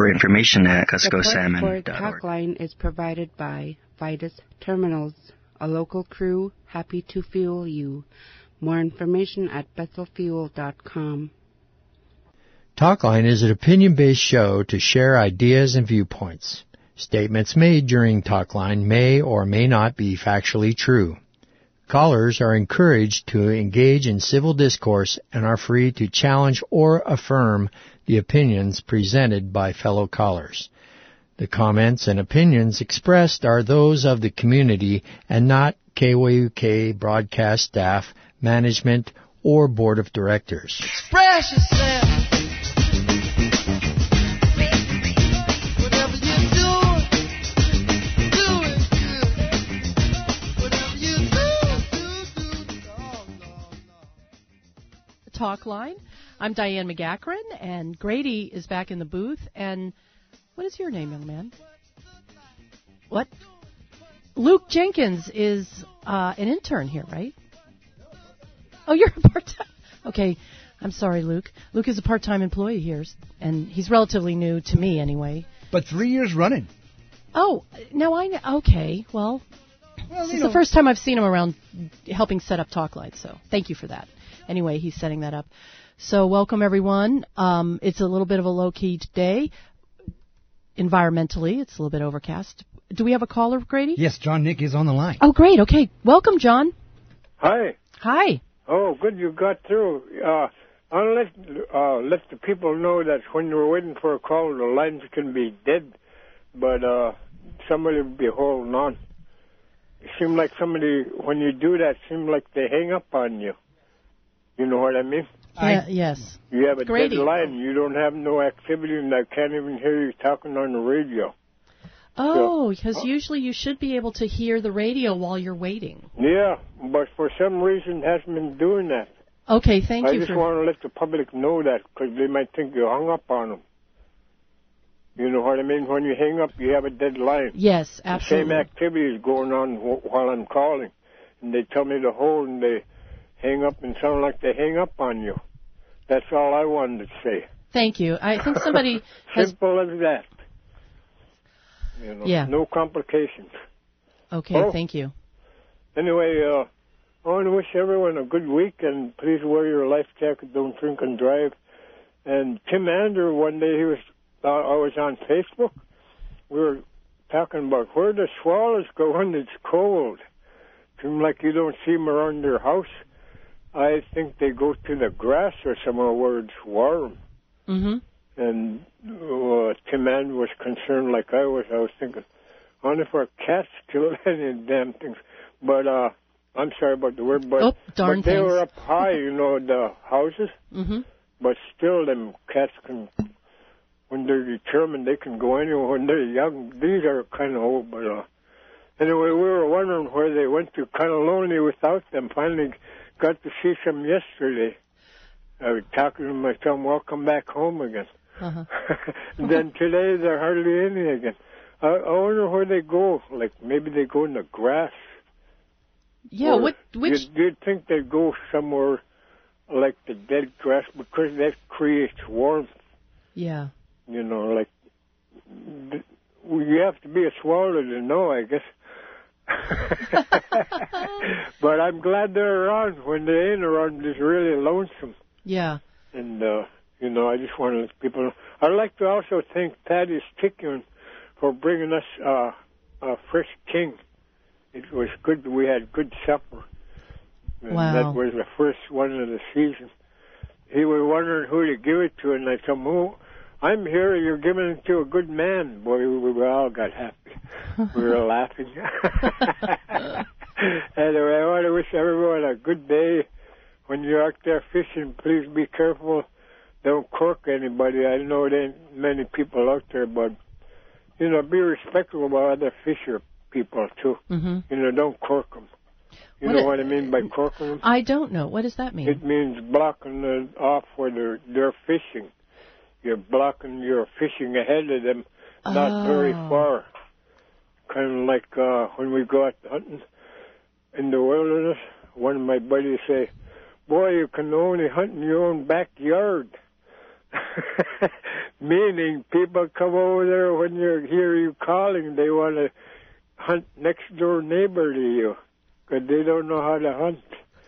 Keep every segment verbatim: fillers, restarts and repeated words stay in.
more information at Cusco Salmon dot org. The Support for Talkline is provided by Vitus Terminals, a local crew happy to fuel you. More information at bethel fuel dot com. Talkline is an opinion-based show to share ideas and viewpoints. Statements made during Talkline may or may not be factually true. Callers are encouraged to engage in civil discourse and are free to challenge or affirm the opinions presented by fellow callers. The comments and opinions expressed are those of the community and not K W U K broadcast staff, management, or board of directors. Express yourself. Talk line. I'm Diane McGackran, and Grady is back in the booth. And what is your name, young man? What? Luke Jenkins is uh, an intern here, right? Oh, you're a part-time. Okay, I'm sorry, Luke. Luke is a part-time employee here, and he's relatively new to me, anyway. But three years running. Oh, now I know. Okay, well, well this is know. the first time I've seen him around helping set up Talk Line, so thank you for that. Anyway, he's setting that up. So welcome, everyone. Um, it's a little bit of a low-key day. Environmentally, it's a little bit overcast. Do we have a caller, Grady? Yes, John Nick is on the line. Oh, great. Okay. Welcome, John. Hi. Hi. Oh, good you got through. Uh, I'll let, uh, let the people know that when you're waiting for a call, the lines can be dead, but uh, somebody will be holding on. It seems like somebody, when you do that, it seems like they hang up on you. You know what I mean? Yeah, I, yes. You have a Grady. dead line. You don't have no activity, and I can't even hear you talking on the radio. Oh, because so, usually you should be able to hear the radio while you're waiting. Yeah, but for some reason it hasn't been doing that. Okay, thank I you. I just for... want to let the public know that, because they might think you hung up on them. You know what I mean? When you hang up, you have a dead line. Yes, absolutely. The same activity is going on while I'm calling. And they tell me to hold, and they hang up and sound like they hang up on you. That's all I wanted to say. Thank you. I think somebody has... Simple as that. You know, yeah. No complications. Okay, oh, thank you. Anyway, uh, I want to wish everyone a good week, and please wear your life jacket, don't drink and drive. And Tim Andrew, one day he was, uh, I was on Facebook. We were talking about where the swallows go when it's cold. Seems like you don't see them around their house. I think they go to the grass or somewhere where it's warm. Mm-hmm. And uh, Tim Andrew was concerned like I was. I was thinking, I wonder if our cats kill any damn things. But uh, I'm sorry about the word, but, oh, darn but they things. were up high, you know, the houses. Mm-hmm. But still, them cats can, when they're determined, they can go anywhere. When they're young, these are kind of old, but uh, anyway, we were wondering where they went to. Kind of lonely without them. Finally got to see some yesterday. I was talking to my son, welcome back home again. Uh-huh. Then today, there hardly any again. I, I wonder where they go. Like, maybe they go in the grass. Yeah, or what, which... You'd, you'd think they'd go somewhere like the dead grass, because that creates warmth. Yeah. You know, like, you have to be a swallow to know, I guess. But I'm glad they're around. When they ain't around, it's really lonesome. Yeah. And, uh, you know, I just want to let people know. I'd like to also thank Thaddeus Tickun for bringing us uh, a fresh king. It was good. We had good supper. And wow. That was the first one of the season. He was wondering who to give it to, and I told him, oh, I'm here, you're giving it to a good man. Boy, we, we all got happy. We were laughing. Anyway, I want to wish everyone a good day. When you're out there fishing, please be careful. Don't cork anybody. I know there ain't many people out there, but, you know, be respectful about other fisher people, too. Mm-hmm. You know, don't cork them. You what know it, what I mean by corking them? I don't know. What does that mean? It means blocking it off where they're, they're fishing. You're blocking, you're fishing ahead of them, not oh. very far. Kind of like uh, when we go out hunting in the wilderness, one of my buddies say, boy, you can only hunt in your own backyard. Meaning, people come over there when they hear you calling, they want to hunt next door neighbor to you, because they don't know how to hunt.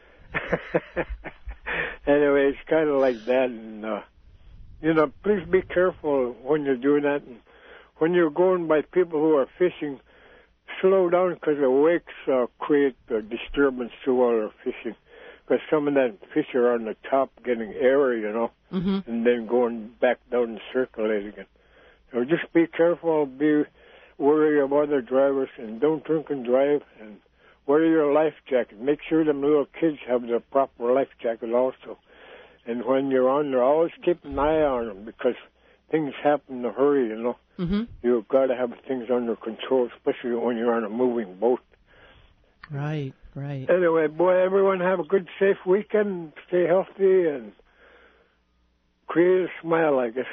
Anyway, it's kind of like that, and uh, you know, please be careful when you're doing that. And when you're going by people who are fishing, slow down, because the wakes uh, create uh, disturbance too while they're fishing. Because some of that fish are on the top getting airy, you know, mm-hmm. and then going back down and circulating again. So just be careful, be wary of other drivers, and don't drink and drive, and wear your life jacket. Make sure them little kids have the proper life jacket also. And when you're on there, always keep an eye on them, because things happen in a hurry, you know. Mm-hmm. You've got to have things under control, especially when you're on a moving boat. Right, right. Anyway, boy, everyone have a good, safe weekend. Stay healthy and create a smile, I guess.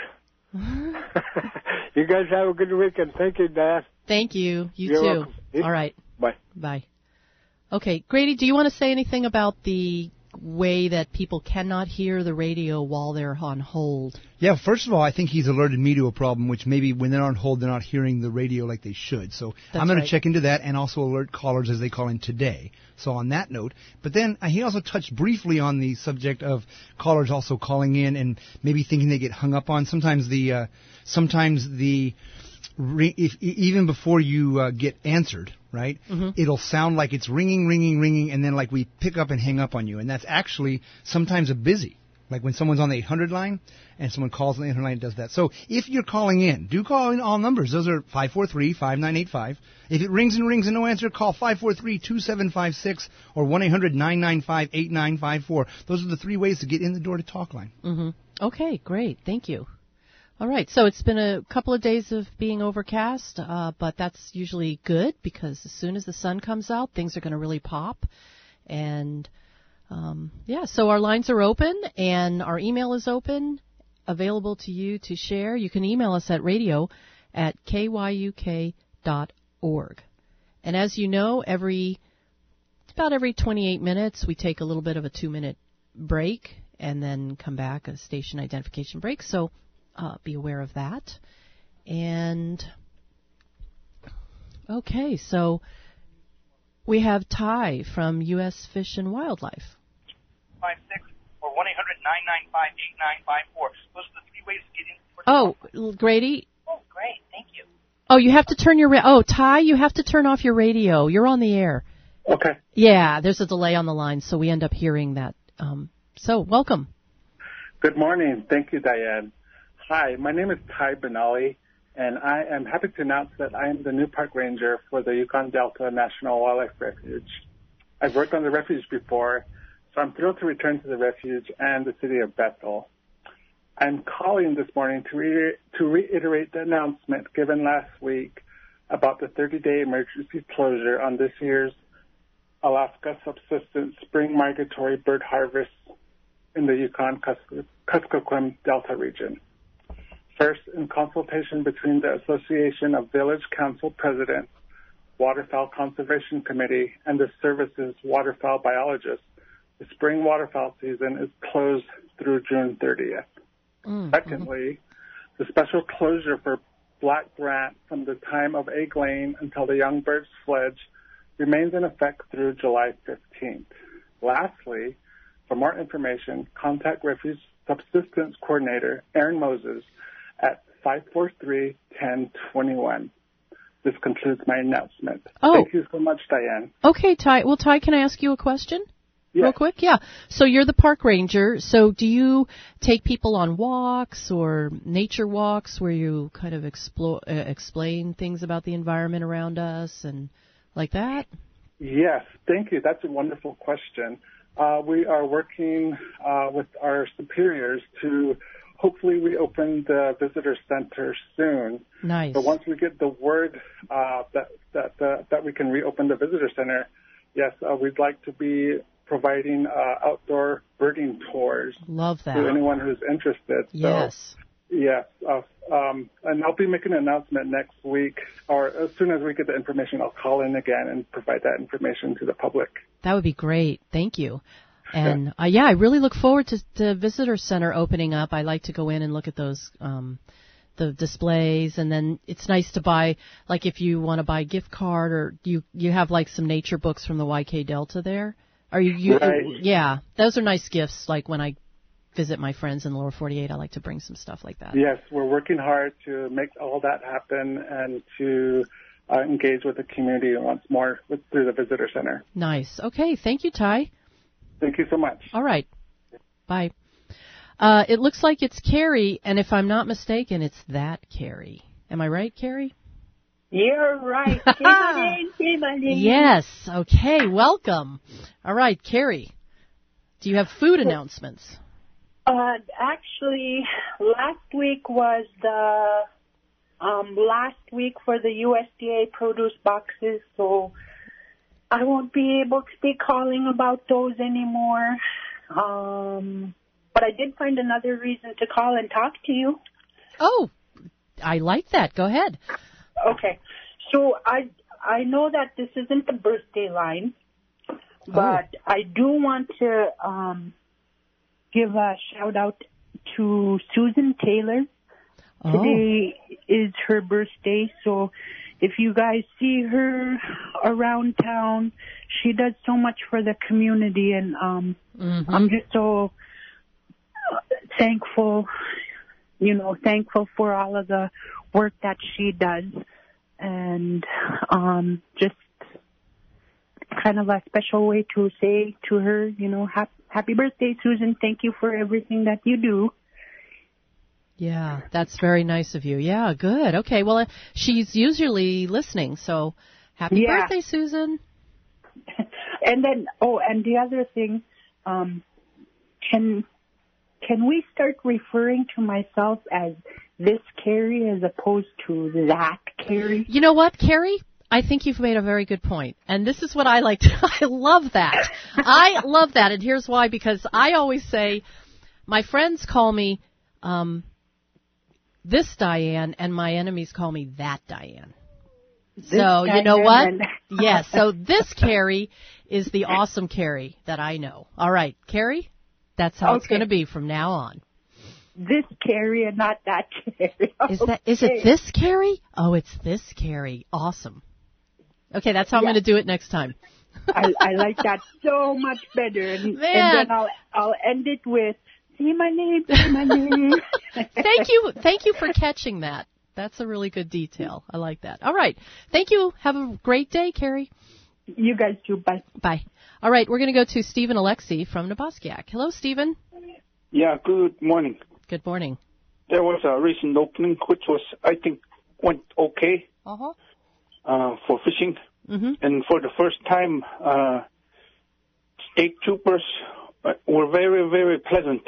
You guys have a good weekend. Thank you, Dad. Thank you. You You're too. welcome. All right. Bye. Bye. Okay, Grady, do you want to say anything about the way that people cannot hear the radio while they're on hold? Yeah, first of all, I think he's alerted me to a problem, which maybe when they're on hold, they're not hearing the radio like they should. So That's I'm going right. to check into that and also alert callers as they call in today. So on that note, but then uh, he also touched briefly on the subject of callers also calling in and maybe thinking they get hung up on. Sometimes the, uh, sometimes the, re- if, even before you uh, get answered, right, mm-hmm. it'll sound like it's ringing, ringing, ringing, and then like we pick up and hang up on you. And that's actually sometimes a busy. Like when someone's on the eight hundred line and someone calls on the eight hundred line, it does that. So if you're calling in, do call in all numbers. Those are five four three, five nine eight five. If it rings and rings and no answer, call five four three, two seven five six or one eight hundred, nine nine five, eight nine five four. Those are the three ways to get in the door to Talkline. Mm-hmm. Okay, great. Thank you. All right, so it's been a couple of days of being overcast, uh, but that's usually good because as soon as the sun comes out, things are going to really pop. And, um, yeah, so our lines are open and our email is open, available to you to share. You can email us at radio at k y u k dot org. And as you know, every about every twenty-eight minutes, we take a little bit of a two-minute break and then come back, a station identification break. So Uh, be aware of that. And, okay, so we have Ty from U S Fish and Wildlife. five six or one eight hundred, nine nine five, eight nine five four. Those are the three ways to get in. Oh, Grady? Oh, great. Thank you. Oh, you have to turn your... Ra- oh, Ty, you have to turn off your radio. You're on the air. Okay. Yeah, there's a delay on the line, so we end up hearing that. Um, so, welcome. Good morning. Thank you, Diane. Hi, my name is Ty Benali, and I am happy to announce that I am the new park ranger for the Yukon Delta National Wildlife Refuge. I've worked on the refuge before, so I'm thrilled to return to the refuge and the city of Bethel. I'm calling this morning to, re- to reiterate the announcement given last week about the thirty-day emergency closure on this year's Alaska Subsistence Spring Migratory Bird Harvest in the Yukon-Kuskokwim Delta region. First, in consultation between the Association of Village Council Presidents, Waterfowl Conservation Committee, and the service's waterfowl biologists, the spring waterfowl season is closed through June thirtieth. Mm-hmm. Secondly, the special closure for black grant from the time of egg laying until the young birds fledge remains in effect through July fifteenth. Lastly, for more information, contact Refuge Subsistence Coordinator Aaron Moses at five four three, one zero two one. This concludes my announcement. Oh. Thank you so much, Diane. Okay, Ty. Well, Ty, can I ask you a question? Yes. Real quick? Yeah. So you're the park ranger. So do you take people on walks or nature walks where you kind of explore, uh, explain things about the environment around us and like that? Yes, thank you. That's a wonderful question. Uh, we are working uh, with our superiors to hopefully reopen the visitor center soon. Nice. So once we get the word uh, that that uh, that we can reopen the visitor center, yes, uh, we'd like to be providing uh, outdoor birding tours. Love that. To anyone who's interested. Yes. So, yes, uh, um, and I'll be making an announcement next week, or as soon as we get the information, I'll call in again and provide that information to the public. That would be great. Thank you. And, yeah, uh, yeah I really look forward to the visitor center opening up. I like to go in and look at those um, the displays, and then it's nice to buy, like if you want to buy a gift card, or you you have like some nature books from the Y K Delta there. Are you, you Right. yeah, those are nice gifts. Like when I visit my friends in the lower forty-eight, I like to bring some stuff like that. Yes, we're working hard to make all that happen and to uh, engage with the community once more with, through the visitor center. Nice. Okay, thank you, Ty. Thank you so much. All right. Bye. Uh, it looks like it's Carrie, and if I'm not mistaken, it's that Carrie. Am I right, Carrie? You're right. Say my name, say my name. Yes. Okay, welcome. All right, Carrie, do you have food announcements? Uh, actually, last week was the um, last week for the U S D A produce boxes, so I won't be able to be calling about those anymore. Um, but I did find another reason to call and talk to you. Oh, I like that. Go ahead. Okay. So I I know that this isn't the birthday line, but oh. I do want to um, give a shout out to Susan Taylor. Oh. Today is her birthday, so if you guys see her around town, she does so much for the community, and um, mm-hmm. I'm just so thankful, you know, thankful for all of the work that she does, and um, just kind of a special way to say to her, you know, happy, happy birthday, Susan. Thank you for everything that you do. Yeah, that's very nice of you. Yeah, good. Okay, well, uh, she's usually listening, so happy yeah. birthday, Susan. And then, oh, and the other thing, um, can can we start referring to myself as this Carrie as opposed to that Carrie? You know what, Carrie? I think you've made a very good point. And this is what I like to, I love that. I love that, and here's why, because I always say, my friends call me, um, this Diane, and my enemies call me that Diane. This so, Diane you know what? And... yes, so this Carrie is the awesome Carrie that I know. All right, Carrie, that's how okay. it's going to be from now on. This Carrie and not that Carrie. Okay. Is that is it this Carrie? Oh, it's this Carrie. Awesome. Okay, that's how yeah. I'm going to do it next time. I, I like that so much better. And, and then I'll I'll end it with, say my name, say my name. Thank you. Thank you for catching that. That's a really good detail. I like that. All right. Thank you. Have a great day, Carrie. You guys too. Bye. Bye. All right. We're going to go to Stephen Alexi from Neboskiak. Hello, Stephen. Yeah, good morning. Good morning. There was a recent opening, which was, I think, went okay uh-huh. uh, for fishing. Mm-hmm. And for the first time, uh, state troopers were very, very pleasant.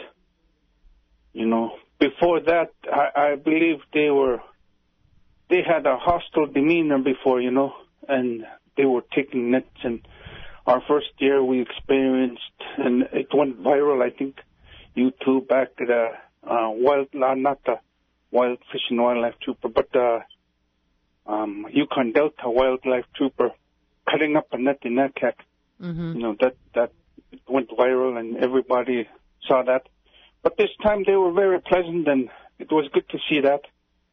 You know, before that, I, I believe they were, they had a hostile demeanor before, you know, and they were taking nets. And our first year we experienced, and it went viral, I think, YouTube back at the uh, wild, uh, not the Wild Fish and Wildlife Trooper, but the um, Yukon Delta Wildlife Trooper cutting up a net in Natcac. Mm-hmm. You know, that, that went viral and everybody saw that. But this time they were very pleasant, and it was good to see that.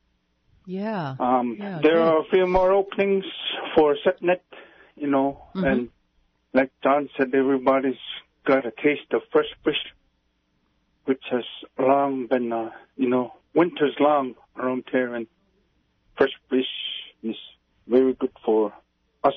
Yeah. Um, yeah there good. are a few more openings for set net, you know, mm-hmm. and like John said, everybody's got a taste of fresh fish, which has long been, uh, you know, winter's long around here, and fresh fish is very good for us.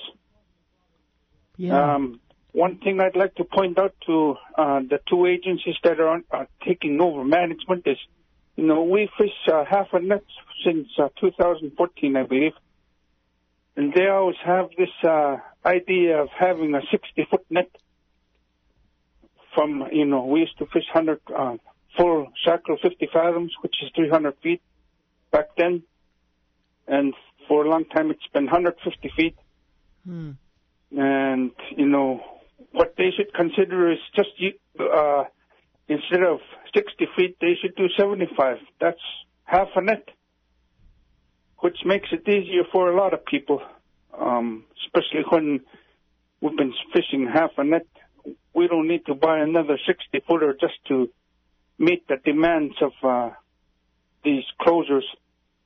Yeah. Um, one thing I'd like to point out to uh, the two agencies that are, on, are taking over management is, you know, we fish uh, half a net since uh, two thousand fourteen, I believe. And they always have this uh, idea of having a sixty-foot net. From, you know, we used to fish one hundred, uh, full shackle fifty fathoms, which is three hundred feet back then. And for a long time it's been one hundred fifty feet. Hmm. And, you know, what they should consider is just, uh, instead of sixty feet, they should do seventy-five. That's half a net, which makes it easier for a lot of people, um, especially when we've been fishing half a net. We don't need to buy another sixty-footer just to meet the demands of uh, these closures.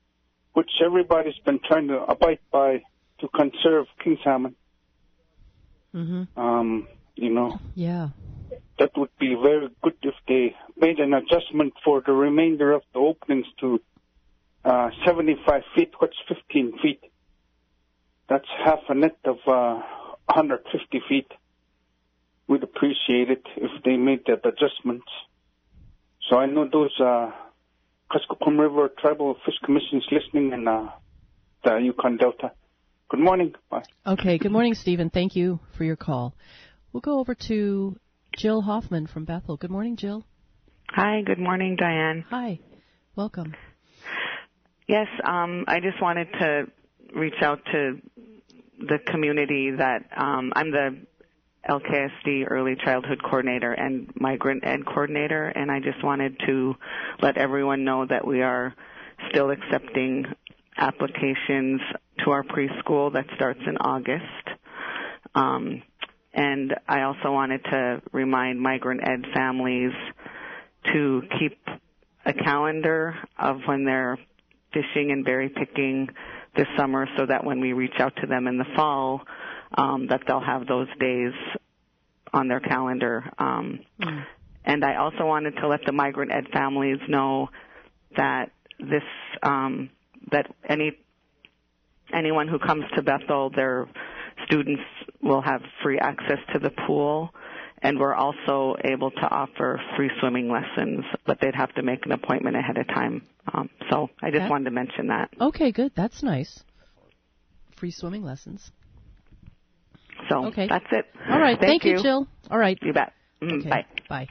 which everybody's been trying to abide by to conserve king salmon. Mm-hmm. Um, you know, yeah, that would be very good if they made an adjustment for the remainder of the openings to uh, seventy-five feet. What's fifteen feet? That's half a net of uh, one hundred fifty feet. We'd appreciate it if they made that adjustments. So I know those uh, Kuskokwim River Tribal Fish Commission's listening in uh, the Yukon Delta. Good morning. Bye. Okay, good morning, Stephen. Thank you for your call. We'll go over to Jill Hoffman from Bethel. Good morning, Jill. Hi, good morning, Diane. Hi. Welcome. Yes, um, I just wanted to reach out to the community that um, I'm the L K S D Early Childhood Coordinator and Migrant Ed Coordinator, and I just wanted to let everyone know that we are still accepting applications to our preschool that starts in August. Um, and I also wanted to remind Migrant Ed families to keep a calendar of when they're fishing and berry picking this summer so that when we reach out to them in the fall, um, that they'll have those days on their calendar. Um, mm. And I also wanted to let the Migrant Ed families know that this, um, that any anyone who comes to Bethel, their students will have free access to the pool, and we're also able to offer free swimming lessons, but they'd have to make an appointment ahead of time. Um, so I just okay. wanted to mention that. Okay, good. That's nice. Free swimming lessons. So okay. that's it. All right. Thank, Thank you, Jill. All right. You bet. Mm, okay. Bye. Bye.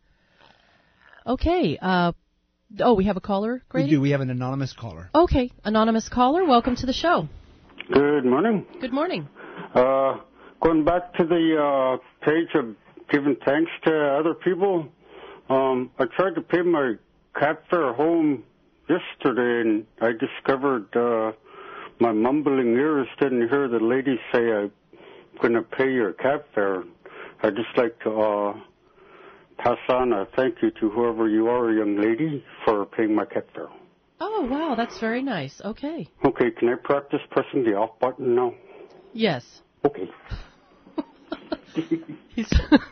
Okay. Uh, oh, we have a caller, Grady? We do. We have an anonymous caller. Okay. Anonymous caller, welcome to the show. Good morning. Good morning. Uh, going back to the uh, page of giving thanks to other people, um, I tried to pay my cab fare home yesterday, and I discovered uh, my mumbling ears didn't hear the lady say, I'm going to pay your cab fare. I'd just like to uh, pass on a thank you to whoever you are, young lady, for paying my cab fare. Oh, wow, that's very nice. Okay. Okay, can I practice pressing the off button now? Yes. Okay. He's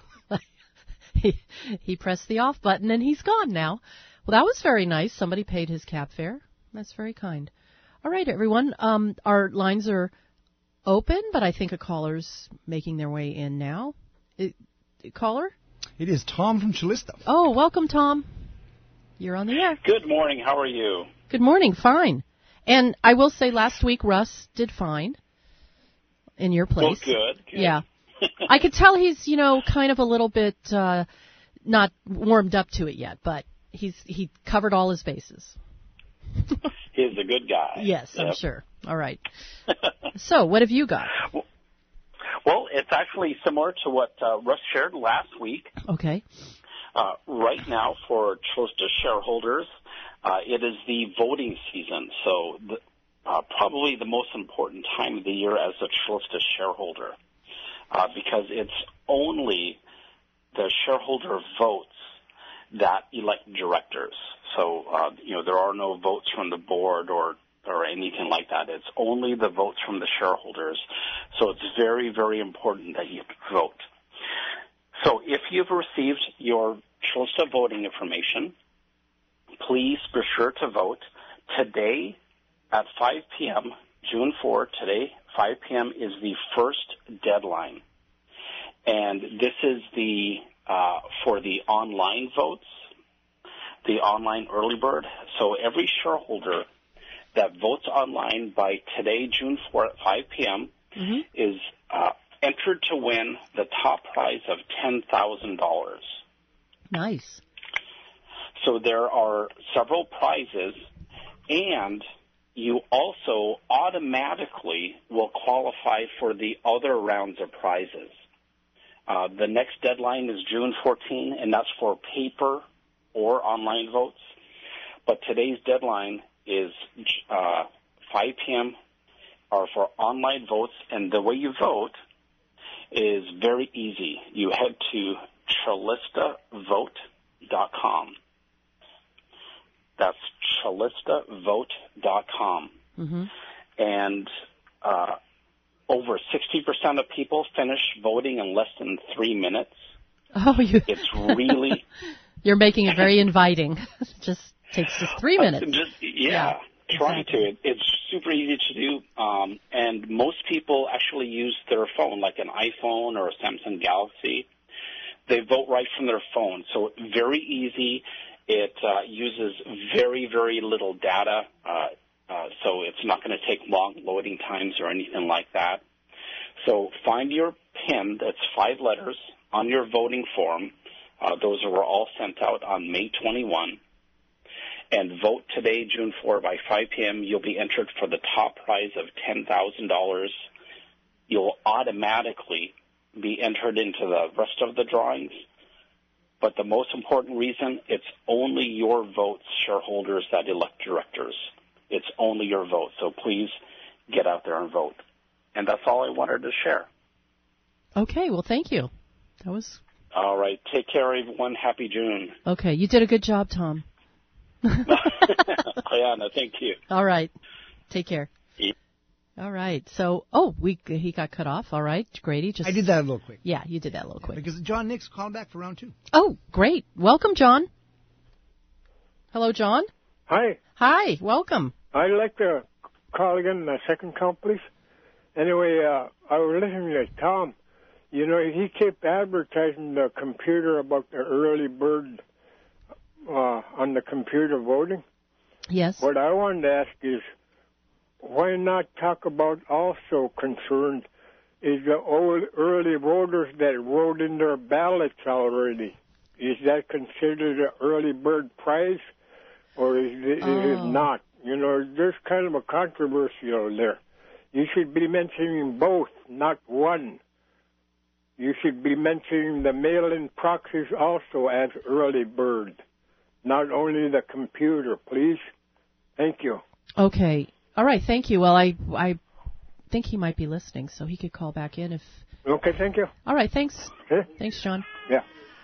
he, he pressed the off button and he's gone now. Well, that was very nice. Somebody paid his cab fare. That's very kind. All right, everyone. Um, our lines are open, but I think a caller's making their way in now. It, caller? It is Tom from Chalisto. Oh, welcome, Tom. You're on the air. Good morning. How are you? Good morning. Fine. And I will say last week Russ did fine in your place. Oh, good. good. Yeah. I could tell he's, you know, kind of a little bit uh, not warmed up to it yet, but he's he covered all his bases. He's a good guy. Yes, yep. I'm sure. All right. So, what have you got? Well, it's actually similar to what uh, Russ shared last week. Okay. Uh, right now, for Chalisto shareholders, uh, it is the voting season, so the, uh, probably the most important time of the year as a Chalisto shareholder, uh, because it's only the shareholder votes that elect directors. So, uh, you know, there are no votes from the board or or anything like that. It's only the votes from the shareholders. So it's very, very important that you vote. So if you've received your Chalisto voting information, please be sure to vote. Today at five p.m., June fourth, today, five p.m. is the first deadline. And this is the uh, for the online votes, the online early bird. So every shareholder that votes online by today, June fourth at five p.m., mm-hmm. is uh, entered to win the top prize of ten thousand dollars. Nice. So there are several prizes, and you also automatically will qualify for the other rounds of prizes. Uh, the next deadline is June fourteenth, and that's for paper or online votes. But today's deadline is uh, five p.m. or for online votes, and the way you vote is very easy. You head to Chalisto Vote dot com. That's Calista Vote dot com. Mm-hmm. And uh, over sixty percent of people finish voting in less than three minutes. Oh, you. It's really. You're making it very inviting. It just takes just three minutes. Uh, just, yeah, yeah, try exactly. to. It, it's super easy to do, um, and most people actually use their phone, like an iPhone or a Samsung Galaxy. They vote right from their phone, so very easy. It uh, uses very, very little data, uh, uh, so it's not going to take long loading times or anything like that. So find your PIN, that's five letters, on your voting form. Uh, those were all sent out on May twenty-first. And vote today, June fourth, by five p.m. You'll be entered for the top prize of ten thousand dollars. You'll automatically be entered into the rest of the drawings. But the most important reason, it's only your votes, shareholders, that elect directors. It's only your vote. So please get out there and vote. And that's all I wanted to share. Okay, well, thank you. That was... All right. Take care, everyone. Happy June. Okay, you did a good job, Tom. Yeah, no, thank you. All right. Take care. Yeah. All right. So, oh, we he got cut off. All right, Grady. Just I did that a little quick. Yeah, you did that a little quick. Because John Nix called back for round two. Oh, great. Welcome, John. Hello, John. Hi. Hi. Welcome. I'd like to call again the second count, please. Anyway, uh, I was listening to Tom. You know, he kept advertising the computer about the early bird uh, on the computer voting. Yes. What I wanted to ask is, why not talk about also concerned is the old early voters that wrote in their ballots already? Is that considered an early bird prize, or is it, oh. is it not? You know, there's kind of a controversy over there. You should be mentioning both, not one. You should be mentioning the mail-in proxies also as early bird, not only the computer, please. Thank you. Okay. All right. Thank you. Well, I I think he might be listening, so he could call back in if. Okay. Thank you. All right. Thanks. Okay. Thanks, John. Yeah.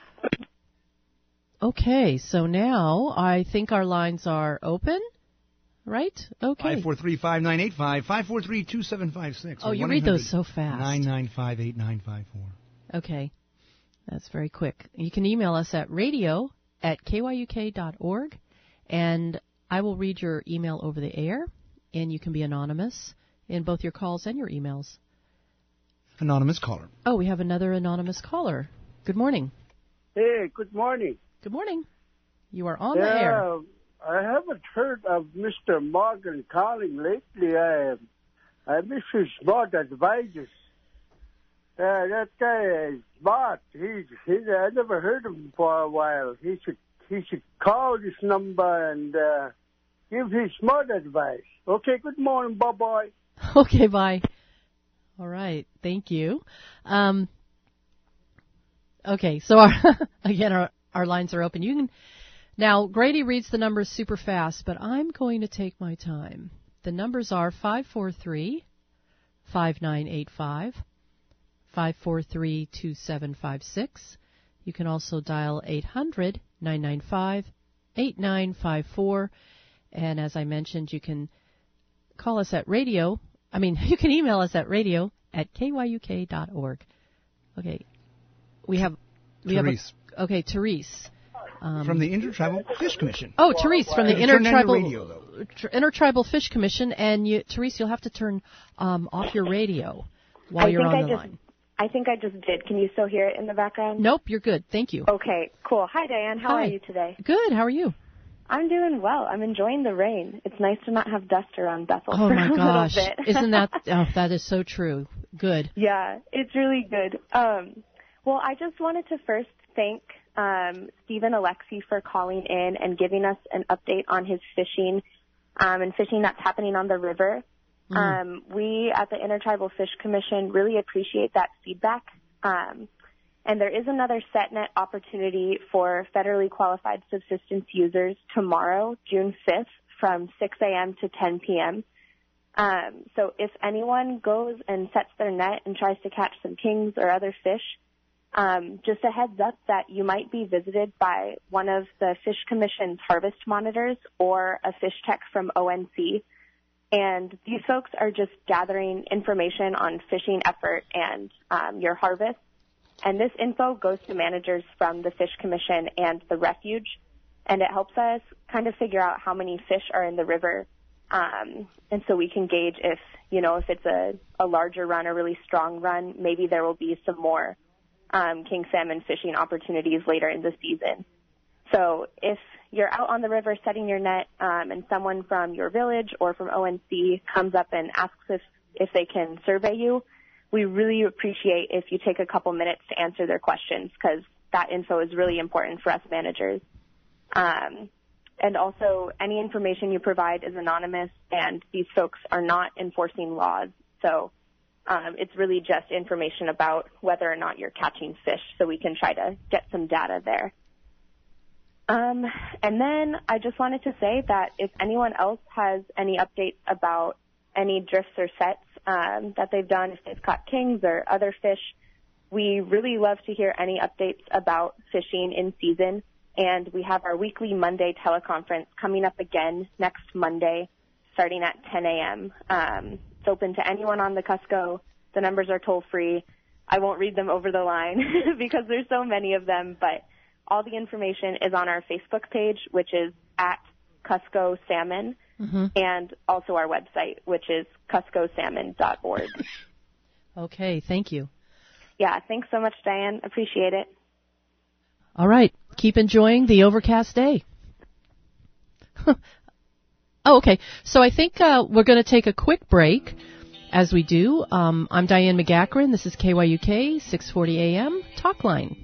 Okay. So now I think our lines are open. Right? Okay. five four three, five nine eight five, five four three, two seven five six. Oh, you read those so fast. nine nine five, eight nine five four. Okay. That's very quick. You can email us at radio at k y u k dot org, and I will read your email over the air, and you can be anonymous in both your calls and your emails. Anonymous caller. Oh, we have another anonymous caller. Good morning. Hey, good morning. Good morning. You are on yeah, the air. I haven't heard of Mister Morgan calling lately. I I miss his smart advices. Uh, that guy is smart. He's, he's I never heard of him for a while. He should he should call this number and uh, give his smart advice. Okay, good morning, bye-bye. Okay, bye. All right, thank you. Um, okay, so our, again, our, our lines are open. You can now, Grady reads the numbers super fast, but I'm going to take my time. The numbers are five four three, five nine eight five, five four three, two seven five six. You can also dial eight hundred, nine nine five, eight nine five four. And as I mentioned, you can call us at radio. I mean, you can email us at radio at k y u k dot org. Okay. We have... we Therese. have a, Okay, Therese. Um, from the Intertribal Fish Commission. Oh, Therese, from the Intertribal radio, tr- Intertribal Fish Commission. And, you, Therese, you'll have to turn um, off your radio while I you're think on I the just, line. I think I just did. Can you still hear it in the background? Nope, you're good. Thank you. Okay, cool. Hi, Diane. How Hi. are you today? Good. How are you? I'm doing well. I'm enjoying the rain. It's nice to not have dust around Bethel Oh, for my a gosh. little bit. Isn't that... Oh, that is so true. Good. Yeah, it's really good. Um, well, I just wanted to first thank um, Stephen Alexi for calling in and giving us an update on his fishing um, and fishing that's happening on the river. Mm. Um, we at the Intertribal Fish Commission really appreciate that feedback. Um, and there is another SetNet opportunity for federally qualified subsistence users tomorrow, June fifth, from six a.m. to ten p.m. Um, so if anyone goes and sets their net and tries to catch some kings or other fish, Um, just a heads up that you might be visited by one of the Fish Commission's harvest monitors or a fish tech from O N C. And these folks are just gathering information on fishing effort and um, your harvest. And this info goes to managers from the Fish Commission and the refuge. And it helps us kind of figure out how many fish are in the river. Um, and so we can gauge if, you know, if it's a, a larger run, a really strong run, maybe there will be some more um, king salmon fishing opportunities later in the season. So if you're out on the river setting your net um, and someone from your village or from O N C comes up and asks if, if they can survey you, we really appreciate if you take a couple minutes to answer their questions because that info is really important for us managers. Um, and also, any information you provide is anonymous, and these folks are not enforcing laws. So um, it's really just information about whether or not you're catching fish, so we can try to get some data there. Um, and then I just wanted to say that if anyone else has any updates about any drifts or sets um, that they've done, if they've caught kings or other fish, we really love to hear any updates about fishing in season. And we have our weekly Monday teleconference coming up again next Monday, starting at ten a.m. Um, it's open to anyone on the Cusco. The numbers are toll-free. I won't read them over the line because there's so many of them, but all the information is on our Facebook page, which is at Cusco Salmon, mm-hmm. and also our website, which is cusco salmon dot org. Okay, thank you. Yeah, thanks so much, Diane. Appreciate it. All right. Keep enjoying the overcast day. oh, okay. So I think uh, we're going to take a quick break. As we do, um, I'm Diane McGackran. This is K Y U K, six forty a.m. Talkline.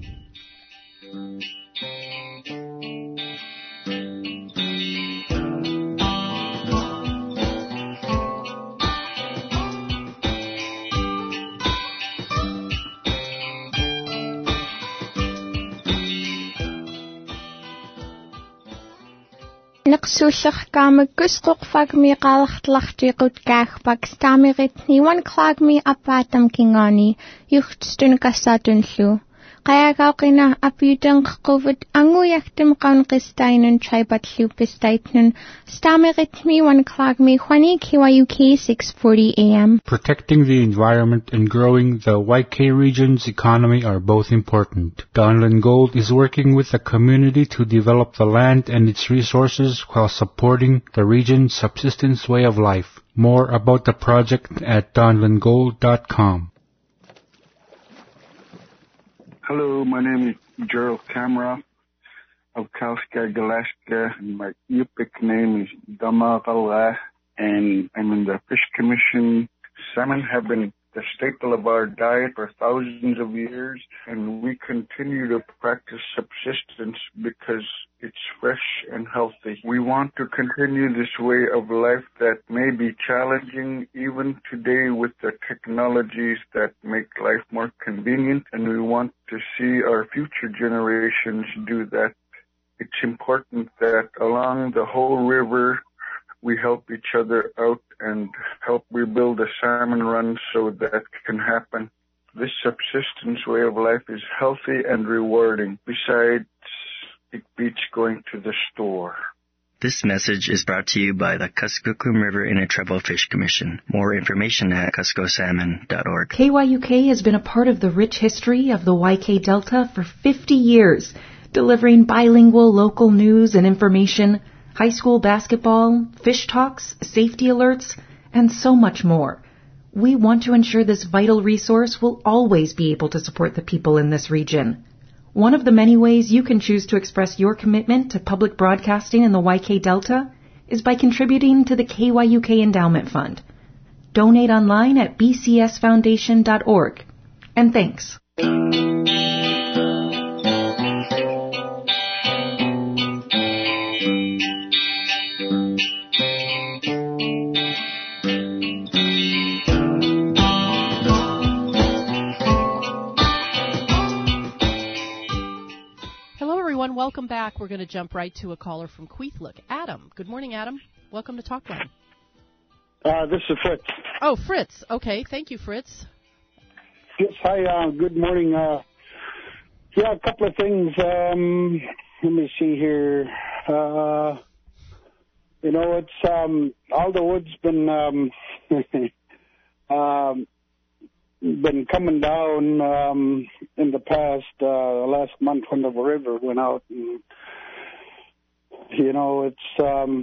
Naqsullaq kaamagkusquq fagmi qalaqtlaqtiqut kaagpak stamirit niwan klagmi apatam kingani yuchtstun kasatunlu qayagauqina apyutang quvut anguyaktim qaunqistainun chaibatlu pistaitnun stamirit niwan klagmi khwani K Y U K six forty A M. Protecting the environment and growing the Y K region's economy are both important. Donlin Gold is working with the community to develop the land and its resources while supporting the region's subsistence way of life. More about the project at donlin gold dot com. Hello, my name is Gerald Kamra of Kalska, Galaska, and my Yupik name is Damagala, and I'm in the Fish Commission. Salmon have been the staple of our diet for thousands of years, and we continue to practice subsistence because it's fresh and healthy. We want to continue this way of life that may be challenging even today with the technologies that make life more convenient, and we want to see our future generations do that. It's important that along the whole river we help each other out and help rebuild a salmon run so that can happen. This subsistence way of life is healthy and rewarding. Besides, it beats going to the store. This message is brought to you by the Kuskokwim River Intertribal Fish Commission. More information at cusco salmon dot org. K Y U K has been a part of the rich history of the Y K Delta for fifty years, delivering bilingual local news and information, high school basketball, fish talks, safety alerts, and so much more. We want to ensure this vital resource will always be able to support the people in this region. One of the many ways you can choose to express your commitment to public broadcasting in the Y K Delta is by contributing to the K Y U K Endowment Fund. Donate online at b c s foundation dot org. And thanks. Welcome back. We're going to jump right to a caller from Queethlook. Adam. Good morning, Adam. Welcome to Talkline. Uh, this is Fritz. Oh, Fritz. Okay. Thank you, Fritz. Yes, hi. Uh, good morning. Uh, Yeah, a couple of things. Um, let me see here. Uh, you know, it's um, all the wood's been um, um, been coming down um, in the past uh, last month when the river went out. And, you know, it's um,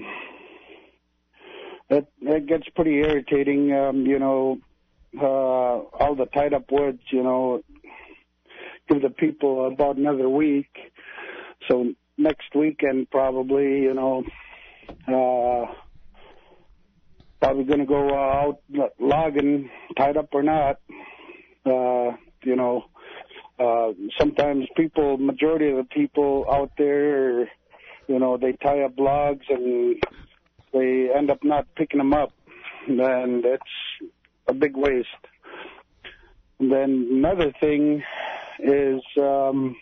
it it gets pretty irritating. Um, you know, uh, all the tied up woods. You know, give the people about another week. So next weekend, probably, you know, uh, probably going to go out logging, tied up or not. Uh, you know, uh, sometimes people, majority of the people out there, you know, they tie up logs and they end up not picking them up. And it's a big waste. And then another thing is, um,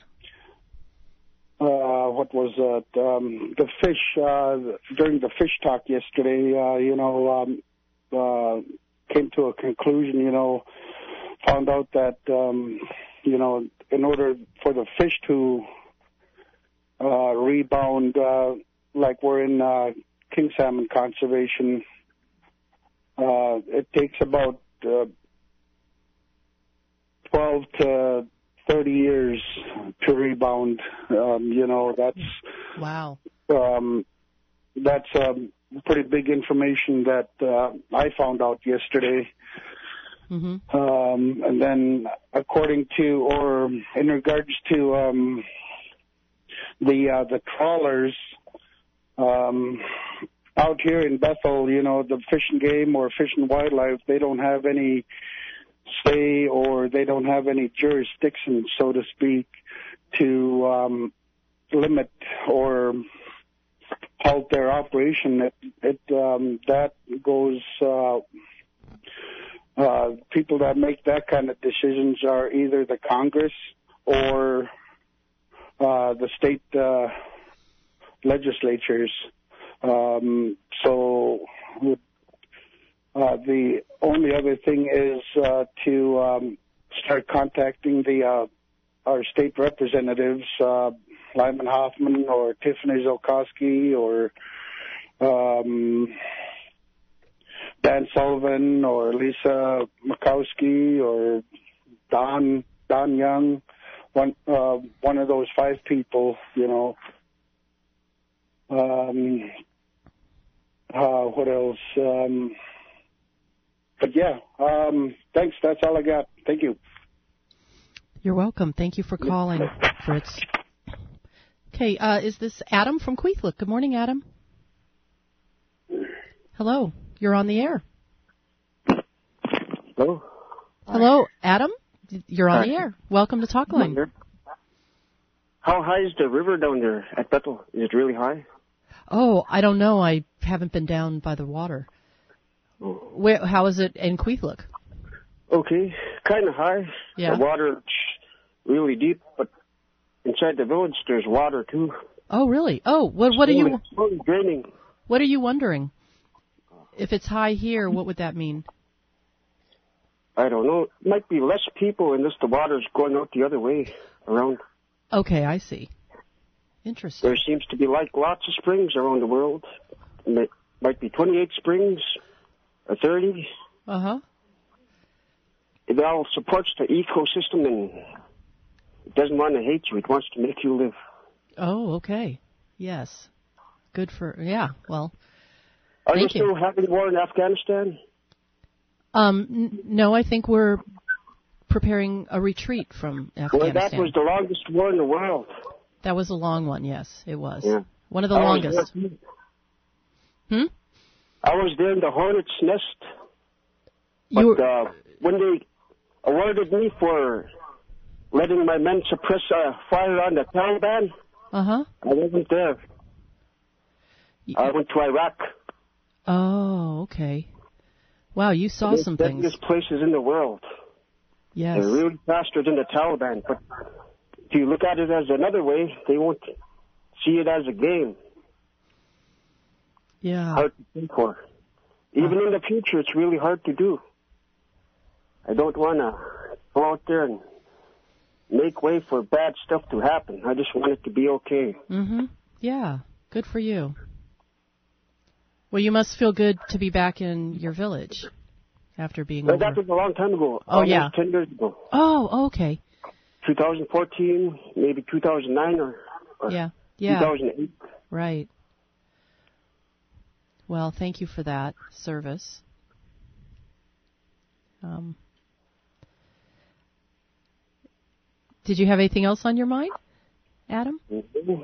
uh, what was it? Um, the fish, uh, during the fish talk yesterday, uh, you know, um, uh, came to a conclusion, you know, found out that, um, you know, in order for the fish to uh, rebound, uh, like we're in uh, king salmon conservation, uh, it takes about uh, twelve to thirty years to rebound. Um, you know, that's wow. Um, that's um, pretty big information that uh, I found out yesterday. Mm-hmm. Um, and then, according to, or in regards to um, the uh, the trawlers um, out here in Bethel, you know, the Fish and Game or Fish and Wildlife, they don't have any say or they don't have any jurisdiction, so to speak, to um, limit or halt their operation. It, it um, that goes. Uh, uh, people that make that kind of decisions are either the Congress or uh, the state uh, legislatures. Um, so. Uh, the only other thing is uh, to um, start contacting the uh, our state representatives, uh, Lyman Hoffman or Tiffany Zolkowski or um, Dan Sullivan or Lisa Makowski or Don Don Young, one uh, one of those five people, you know. Um, uh, what else? Um, But yeah, um, thanks. That's all I got. Thank you. You're welcome. Thank you for calling, Fritz. Okay, uh, is this Adam from Queethlook? Good morning, Adam. Hello. You're on the air. Hello. Hello, Adam. You're on Hi. the air. Welcome to Talkline. How high is the river down there at Bethel? Is it really high? Oh, I don't know. I haven't been down by the water. Where, how is it in Queethlook? Okay, kind of high. Yeah. The water really deep, but inside the village there's water too. Oh, really? Oh, what what are you Slowly draining. What are you wondering? If it's high here, what would that mean? I don't know. It might be less people unless the water's going out the other way around. Okay, I see. Interesting. There seems to be like lots of springs around the world. It might be twenty-eight springs. A thirty. Uh huh. It all supports the ecosystem and it doesn't want to hate you. It wants to make you live. Oh, okay. Yes. Good for yeah. Well, are you thank still you. having war in Afghanistan? Um, n- no, I think we're preparing a retreat from Afghanistan. Well, that was the longest war in the world. That was a long one. Yes, it was. Yeah. One of the I was longest. there- Hmm. I was there in the hornet's nest. You But uh, when they awarded me for letting my men suppress uh, fire on the Taliban, Uh huh. I wasn't there. I went to Iraq. Oh, okay. Wow, you saw Those some things. deadliest places in the world. Yes. They're really faster than the Taliban. But if you look at it as another way, they won't see it as a game. Yeah. Hard to think for. Even in the future, it's really hard to do. I don't want to go out there and make way for bad stuff to happen. I just want it to be okay. Mhm. Yeah. Good for you. Well, you must feel good to be back in your village after being Well, over. that was a long time ago. Oh, almost yeah. ten years ago. Oh, okay. twenty fourteen, maybe two thousand nine or, or Yeah. Yeah. two thousand eight. Right. Well, thank you for that service. Um, did you have anything else on your mind, Adam? Mm-hmm.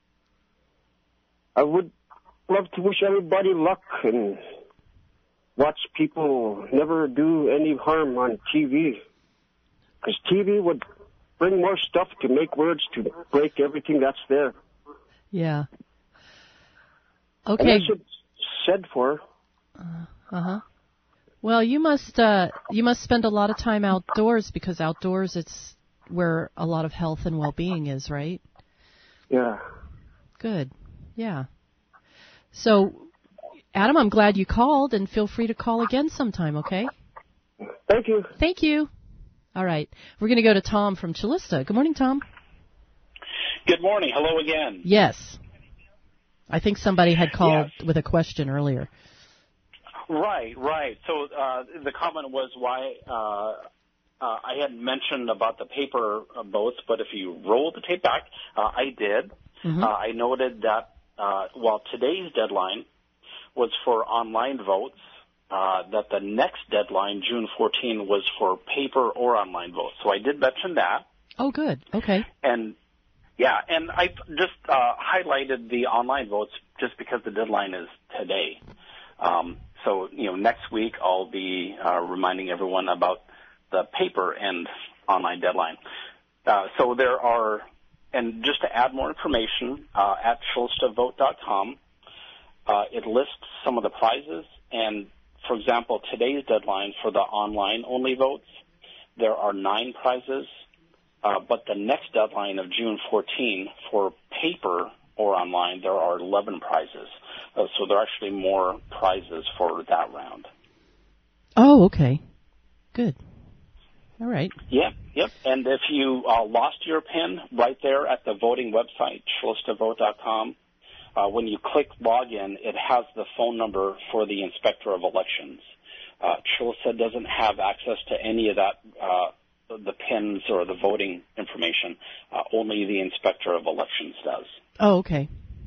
I would love to wish everybody luck and watch people never do any harm on T V. Because T V would bring more stuff to make words to break everything that's there. Yeah. And Okay. that's what's said for. Uh huh. Well, you must uh, you must spend a lot of time outdoors because outdoors it's where a lot of health and well-being is, right? Yeah. Good. Yeah. So, Adam, I'm glad you called, and feel free to call again sometime, okay? Thank you. Thank you. All right. We're going to go to Tom from Chilista. Good morning, Tom. Good morning. Hello again. Yes. I think somebody had called with a question earlier. Right, right. So uh, the comment was why uh, uh, I had mentioned about the paper uh, votes, but if you roll the tape back, uh, I did. Mm-hmm. Uh, I noted that uh, while today's deadline was for online votes, uh, that the next deadline, June fourteenth, was for paper or online votes. So I did mention that. Oh, good. Okay. And yeah, and I just uh, highlighted the online votes just because the deadline is today. Um, so, you know, next week I'll be uh, reminding everyone about the paper and online deadline. Uh, so there are, and just to add more information, uh, at chilista vote dot com, uh, it lists some of the prizes. And, for example, today's deadline for the online-only votes, there are nine prizes. Uh, but the next deadline of June fourteenth for paper or online, there are eleven prizes. Uh, so there are actually more prizes for that round. Oh, okay. Good. All right. Yep, yep. And if you uh, lost your pin, right there at the voting website, chilista vote dot com, uh, when you click login, it has the phone number for the Inspector of Elections. Uh, Chilista doesn't have access to any of that uh the pins or the voting information. Uh, only the Inspector of Elections does. Oh, okay.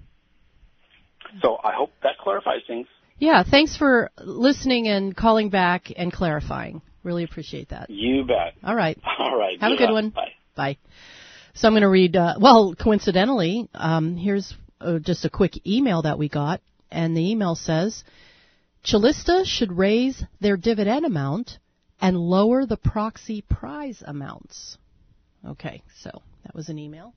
So I hope that clarifies things. Yeah, thanks for listening and calling back and clarifying. Really appreciate that. You bet. All right. All right. Have a good luck. one. Bye. Bye. So I'm going to read, uh, well, coincidentally, um, here's uh, just a quick email that we got, and the email says, Chilista should raise their dividend amount and lower the proxy prize amounts. Okay, so that was an email.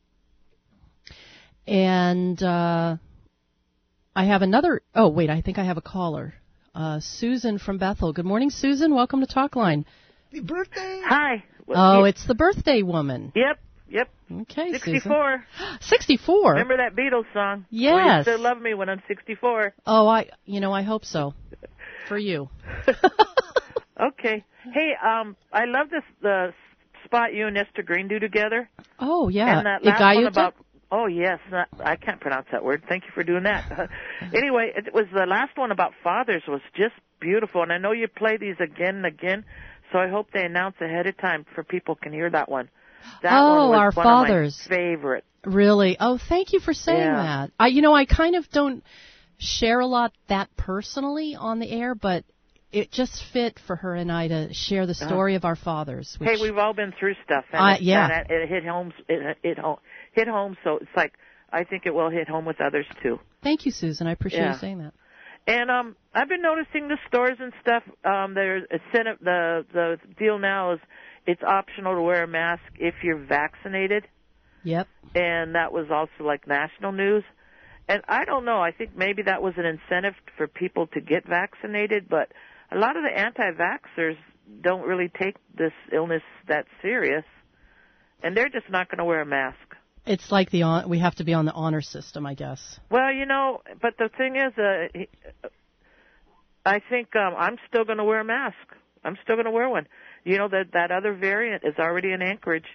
And uh, I have another, oh, wait, I think I have a caller. Uh, Susan from Bethel. Good morning, Susan. Welcome to Talkline. The birthday? Hi. Oh, it's the birthday woman. Yep, yep. Okay, sixty-four. Susan. sixty-four? Remember that Beatles song? Yes. Will you still love me when I'm sixty-four? Oh, I, you know, I hope so. For you. Okay. Hey, um, I love this the spot you and Esther Green do together. Oh yeah, and that last Igayuta? one about. Oh yes, not, I can't pronounce that word. Thank you for doing that. Anyway, it was the last one about fathers was just beautiful, and I know you play these again and again, so I hope they announce ahead of time for people can hear that one. That oh, one was our one fathers. Of my favorite. Really? Oh, thank you for saying Yeah. that. I, you know, I kind of don't share a lot that personally on the air, but it just fit for her and I to share the story of our fathers. Which, Hey, we've all been through stuff, and, Uh, it, yeah. and it, it hit home. It, it home, hit home. So it's like I think it will hit home with others too. Thank you, Susan. I appreciate Yeah. you saying that. And um, I've been noticing the stores and stuff. Um, there's a Senate. The the deal now is it's optional to wear a mask if you're vaccinated. Yep. And that was also like national news. And I don't know. I think maybe that was an incentive for people to get vaccinated, but a lot of the anti-vaxxers don't really take this illness that serious, and they're just not going to wear a mask. It's like the hon- we have to be on the honor system, I guess. Well, you know, but the thing is, uh, he- I think um, I'm still going to wear a mask. I'm still going to wear one. You know, that that other variant is already in Anchorage,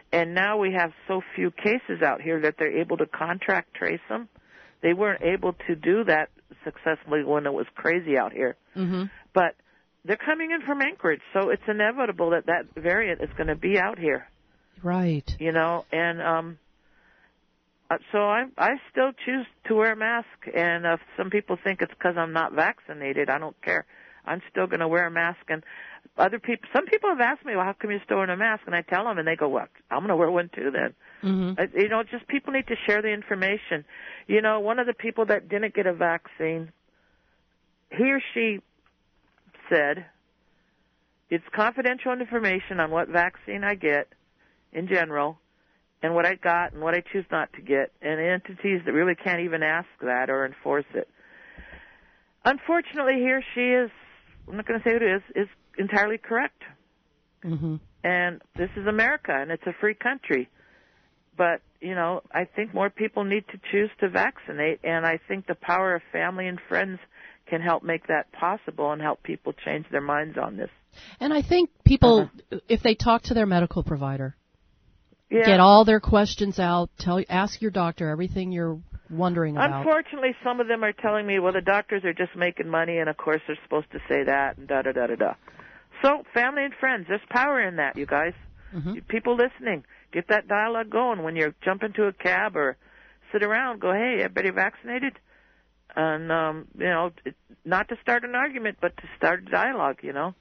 And now we have so few cases out here that they're able to contract trace them. They weren't able to do that successfully when it was crazy out here. Mm-hmm. But they're coming in from Anchorage, so it's inevitable that that variant is going to be out here. Right. You know, and um, uh, so I I still choose to wear a mask. And if some people think it's because I'm not vaccinated, I don't care. I'm still going to wear a mask. And other people, some people have asked me, well, how come you're still wearing a mask? And I tell them, and they go, well, I'm going to wear one too then. Mm-hmm. Uh, you know, just people need to share the information. You know, one of the people that didn't get a vaccine, he or she said, it's confidential information on what vaccine I get in general and what I got and what I choose not to get, and entities that really can't even ask that or enforce it. Unfortunately, he or she is, I'm not going to say who it is, is entirely correct. Mm-hmm. And this is America, and it's a free country. But, you know, I think more people need to choose to vaccinate, and I think the power of family and friends can help make that possible and help people change their minds on this. And I think people, uh-huh. if they talk to their medical provider, yeah. get all their questions out, tell, ask your doctor everything you're wondering about. Unfortunately, some of them are telling me, well, the doctors are just making money, and of course they're supposed to say that, and da-da-da-da-da. So, family and friends, there's power in that, you guys. Mm-hmm. People listening, get that dialogue going when you jump into a cab or sit around, go, hey, everybody vaccinated? And, um, you know, not to start an argument, but to start a dialogue, you know.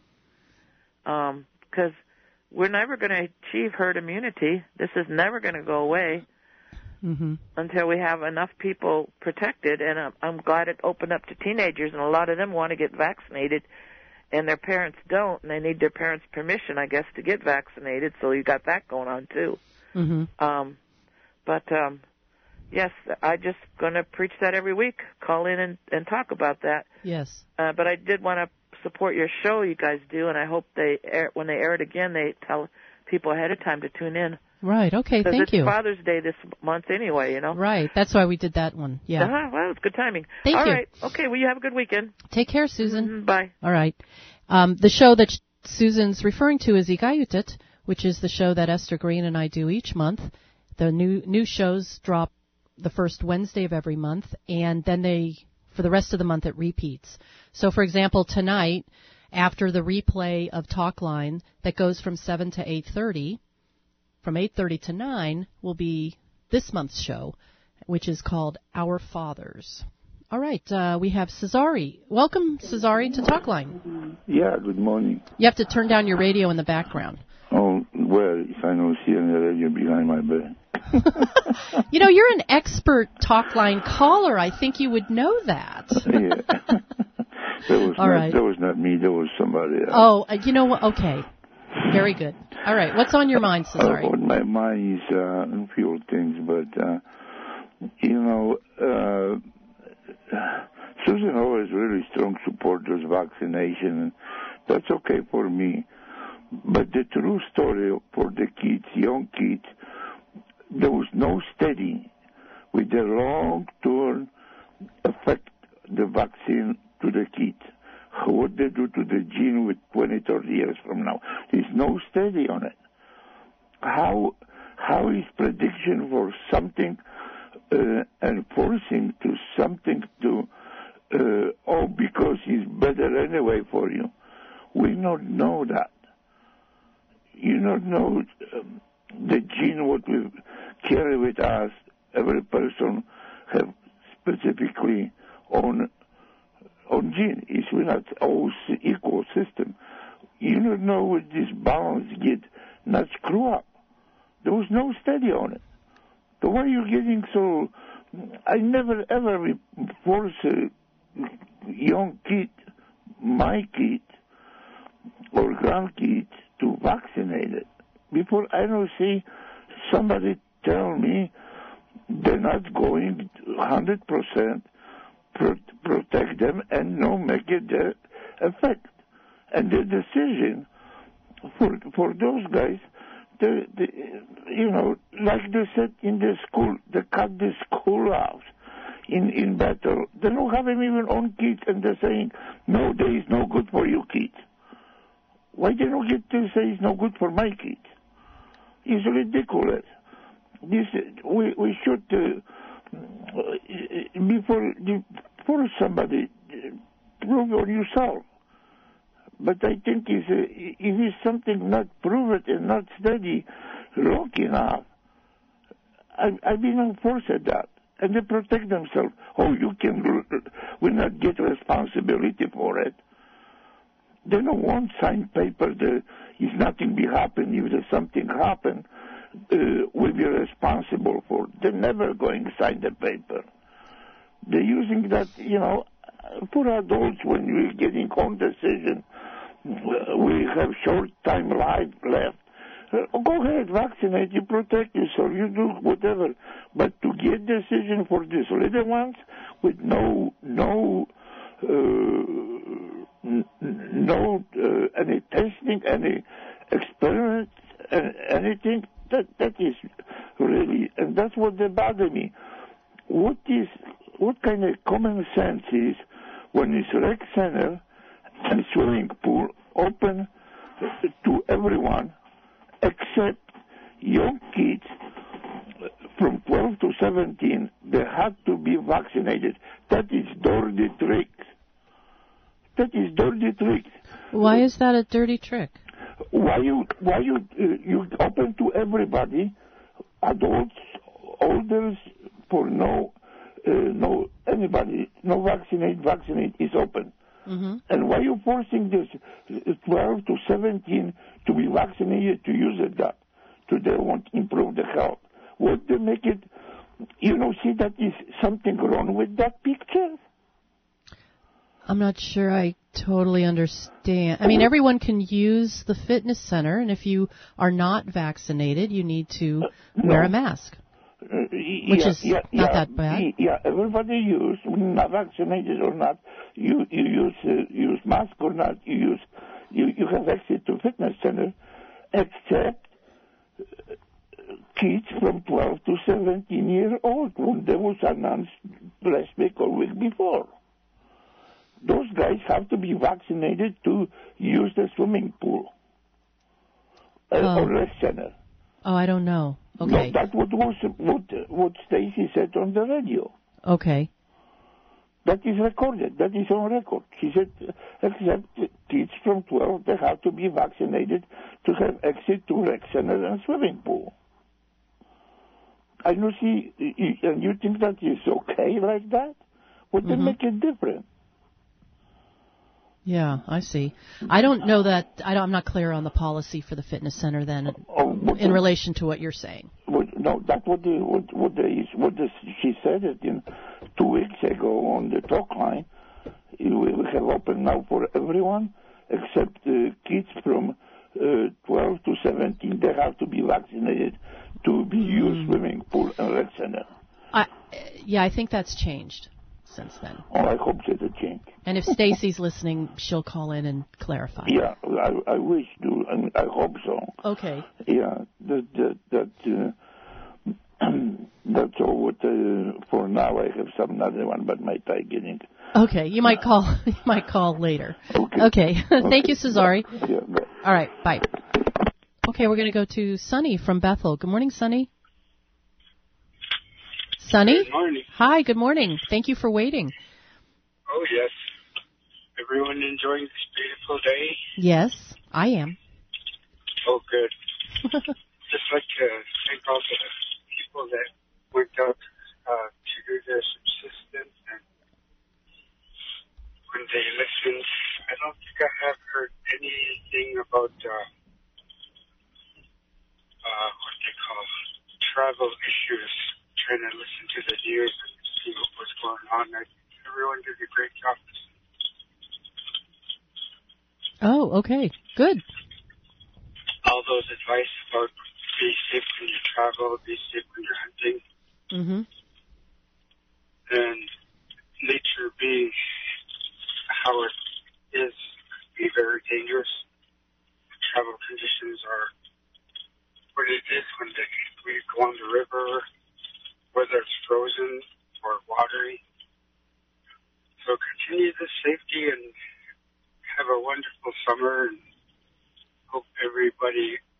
Because um, we're never going to achieve herd immunity. This is never going to go away mm-hmm. until we have enough people protected. And I'm, I'm glad it opened up to teenagers, and a lot of them want to get vaccinated, and their parents don't, and they need their parents' permission, I guess, to get vaccinated. So you got that going on, too. Mm-hmm. Um, but... Um, Yes, I'm just going to preach that every week, call in and, and talk about that. Yes. Uh, but I did want to support your show you guys do, and I hope they air, when they air it again, they tell people ahead of time to tune in. Right, okay, thank it's you. It's Father's Day this month anyway, you know. Right, that's why we did that one, yeah. Uh-huh, well, it's good timing. Thank All you. All right, okay, well, you have a good weekend. Take care, Susan. Mm-hmm, bye. All right. Um, the show that Susan's referring to is Igayutit, which is the show that Esther Green and I do each month. The new new shows drop the first Wednesday of every month, and then they, for the rest of the month, it repeats. So, for example, tonight, after the replay of Talkline that goes from seven to eight thirty, from eight thirty to nine will be this month's show, which is called Our Fathers. All right, uh, we have Cesare. Welcome, Cesare, to Talkline. Yeah, good morning. You have to turn down your radio in the background. Oh, well, if I don't see any radio behind my bed. You know, you're an expert Talkline caller. I think you would know that. Yeah. That was, All not, right. that was not me. That was somebody else. Oh, uh, you know what? Okay. Very good. All right. What's on your mind, Cesare? Uh, on my mind is uh, a few things, but, uh, you know, uh, Susan always really strong supporters of vaccination. That's okay for me. But the true story for the kids, young kids, there was no study with the long-term effect the vaccine to the kids. What they do to the gene with twenty, thirty years from now. There's no study on it. How how is prediction for something uh, and forcing to something to, uh, oh, because it's better anyway for you? We don't know that. You don't know um, the gene what we carry with us. Every person have specifically on on gene. It's not all equal system. You don't know what this balance get not screw up. There was no study on it. So why are you getting so? I never ever force a young kid, my kid, or grandkid to vaccinate it. Before I don't see somebody tell me they're not going one hundred percent pro- protect them and no make it the effect. And the decision for for those guys, the, the you know, like they said in the school, they cut the school out in, in battle. They don't have them even own kids, and they're saying, no, there is no good for you kids. Why they don't get to say it's no good for my kids? is ridiculous. This we we should uh, before before somebody prove on yourself. But I think if, uh, if it's something not proven and not studied long enough, I, I've been enforced at that. And they protect themselves. Oh, you can, will not get responsibility for it. They don't want signed paper that if nothing be happen, if there's something happen, uh, will be responsible for it. They're never going to sign the paper. They're using that, you know, for adults when we're getting home decision, we have short time life left. Uh, go ahead, vaccinate, you protect yourself, you do whatever. But to get decision for these little ones with no, no, uh, n- no, uh, any testing, any experiment, uh, anything, that, that is really, and that's what they bother me. What is, what kind of common sense is when it's rec center and swimming pool open to everyone except young kids from twelve to seventeen, they have to be vaccinated. That is dirty trick. That is dirty trick. Why is that a dirty trick? Why you why you uh, you open to everybody, adults, elders, for no uh, no anybody, no vaccinate, vaccinate is open. Mm-hmm. And why are you forcing this twelve to seventeen to be vaccinated to use it that? To they want to improve the health. Would they make it, you know, see that is something wrong with that picture? I'm not sure I totally understand. I mean, everyone can use the fitness center, and if you are not vaccinated, you need to No. wear a mask. Uh, Which yeah, is yeah, not yeah, that bad. Yeah, everybody use, not vaccinated or not, you you use uh, use mask or not, you use you, you have access to fitness center, except uh, kids from twelve to seventeen years old, when they was announced last week or week before. Those guys have to be vaccinated to use the swimming pool uh, Oh. or rec center. Oh, I don't know. Okay. No, that's what was what what Stacy said on the radio. Okay. That is recorded. That is on record. She said, except kids from twelve, they have to be vaccinated to have access to rec center and swimming pool. I know. See, and you think that is okay like that? Would they Mhm. make it different? Yeah, I see. I don't know that. I don't, I'm not clear on the policy for the fitness center then, in relation to what you're saying. What, no, that's what the what what the what the, she said it in two weeks ago on the talk line. We will have open now for everyone except uh, kids from uh, twelve to seventeen. They have to be vaccinated to be used swimming pool and rec center. I, yeah, I think that's changed since then. Oh, I hope that it change. And if Stacy's listening, she'll call in and clarify. Yeah, I, I wish to, and I hope so. Okay. Yeah, that that that. Uh, that's all. What uh, for now? I have some another one, but my tie getting. Okay, you might call. You might call later. Okay. Okay. Thank you, Cesare. Yeah. Bye. All right. Bye. Okay, we're going to go to Sunny from Bethel. Good morning, Sunny. Sunny. Good morning. Hi. Good morning. Thank you for waiting. Oh, yes. Everyone enjoying this beautiful day? Yes, I am. Oh, good. Just like to thank all the people that went out uh, to do their subsistence, and when they listened, I don't think I have heard anything about uh, uh, what they call travel issues, trying to listen to the news and see what was going on. I think everyone did a great job. Oh, okay. Good. All those advice about be safe when you travel, be safe when you're hunting, Mm-hmm. and nature being how it is, be very dangerous. Travel conditions are what it is when they, we go on the river, whether it's frozen or watery. So continue the safety and have a wonderful summer, and hope everybody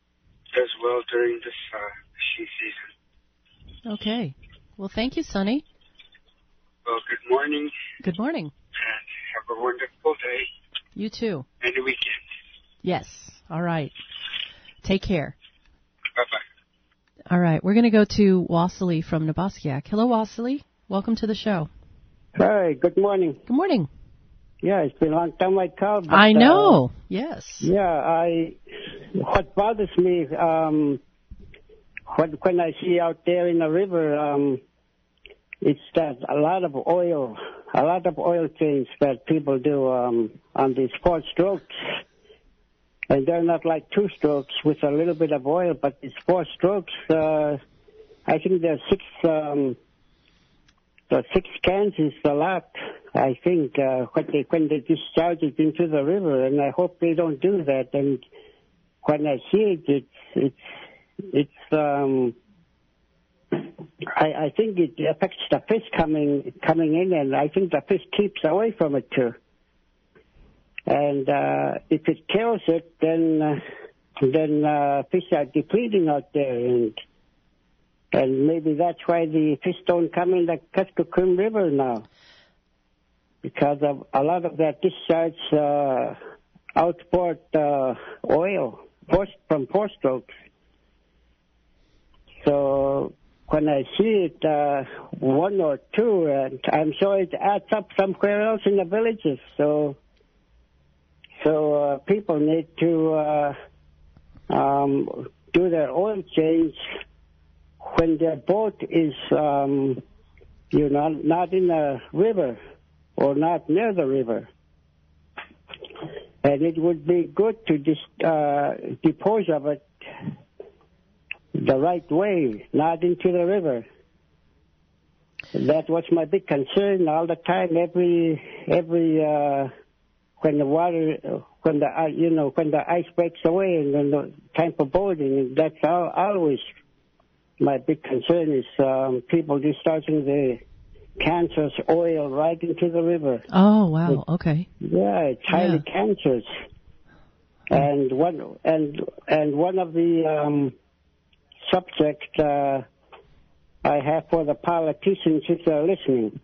as well during this uh, fishing season. Okay. Well, thank you, Sonny. Well, good morning. Good morning. And have a wonderful day. You too. And a weekend. Yes. All right. Take care. Bye-bye. All right. We're going to go to Wassily from Nabaskiak. Hello, Wassily. Welcome to the show. Hi. Good morning. Good morning. Yeah, it's been a long time I called. But, I know. Uh, yes. Yeah, I. What bothers me, um, when, when I see out there in the river, um, it's that a lot of oil, a lot of oil change that people do um, on these four strokes. And they're not like two strokes with a little bit of oil, but these four strokes, uh, I think there's six, um, the six cans is a lot, I think, uh, when they, when they discharge it into the river, and I hope they don't do that. And when I see it, it's, it's, it's, um, I, I think it affects the fish coming, coming in, and I think the fish keeps away from it too. And, uh, if it kills it, then, uh, then, uh, fish are depleting out there, and, And maybe that's why the fish don't come in the Kuskokwim River now, because of a lot of that discharge uh, outboard uh, oil from four strokes. So when I see it, uh, one or two, and I'm sure it adds up somewhere else in the villages. So, so uh, people need to uh, um, do their oil change when their boat is, um, you know, not in the river or not near the river. And it would be good to dis, uh, dispose of it the right way, not into the river. That was my big concern all the time. Every every uh, when the water, when the uh, you know when the ice breaks away and then the time for boating, that's all, always. My big concern is um, people discharging the cancerous oil right into the river. Oh, wow. Okay. Yeah, it's highly yeah. cancerous. And one and and one of the um, subjects uh, I have for the politicians if they're listening,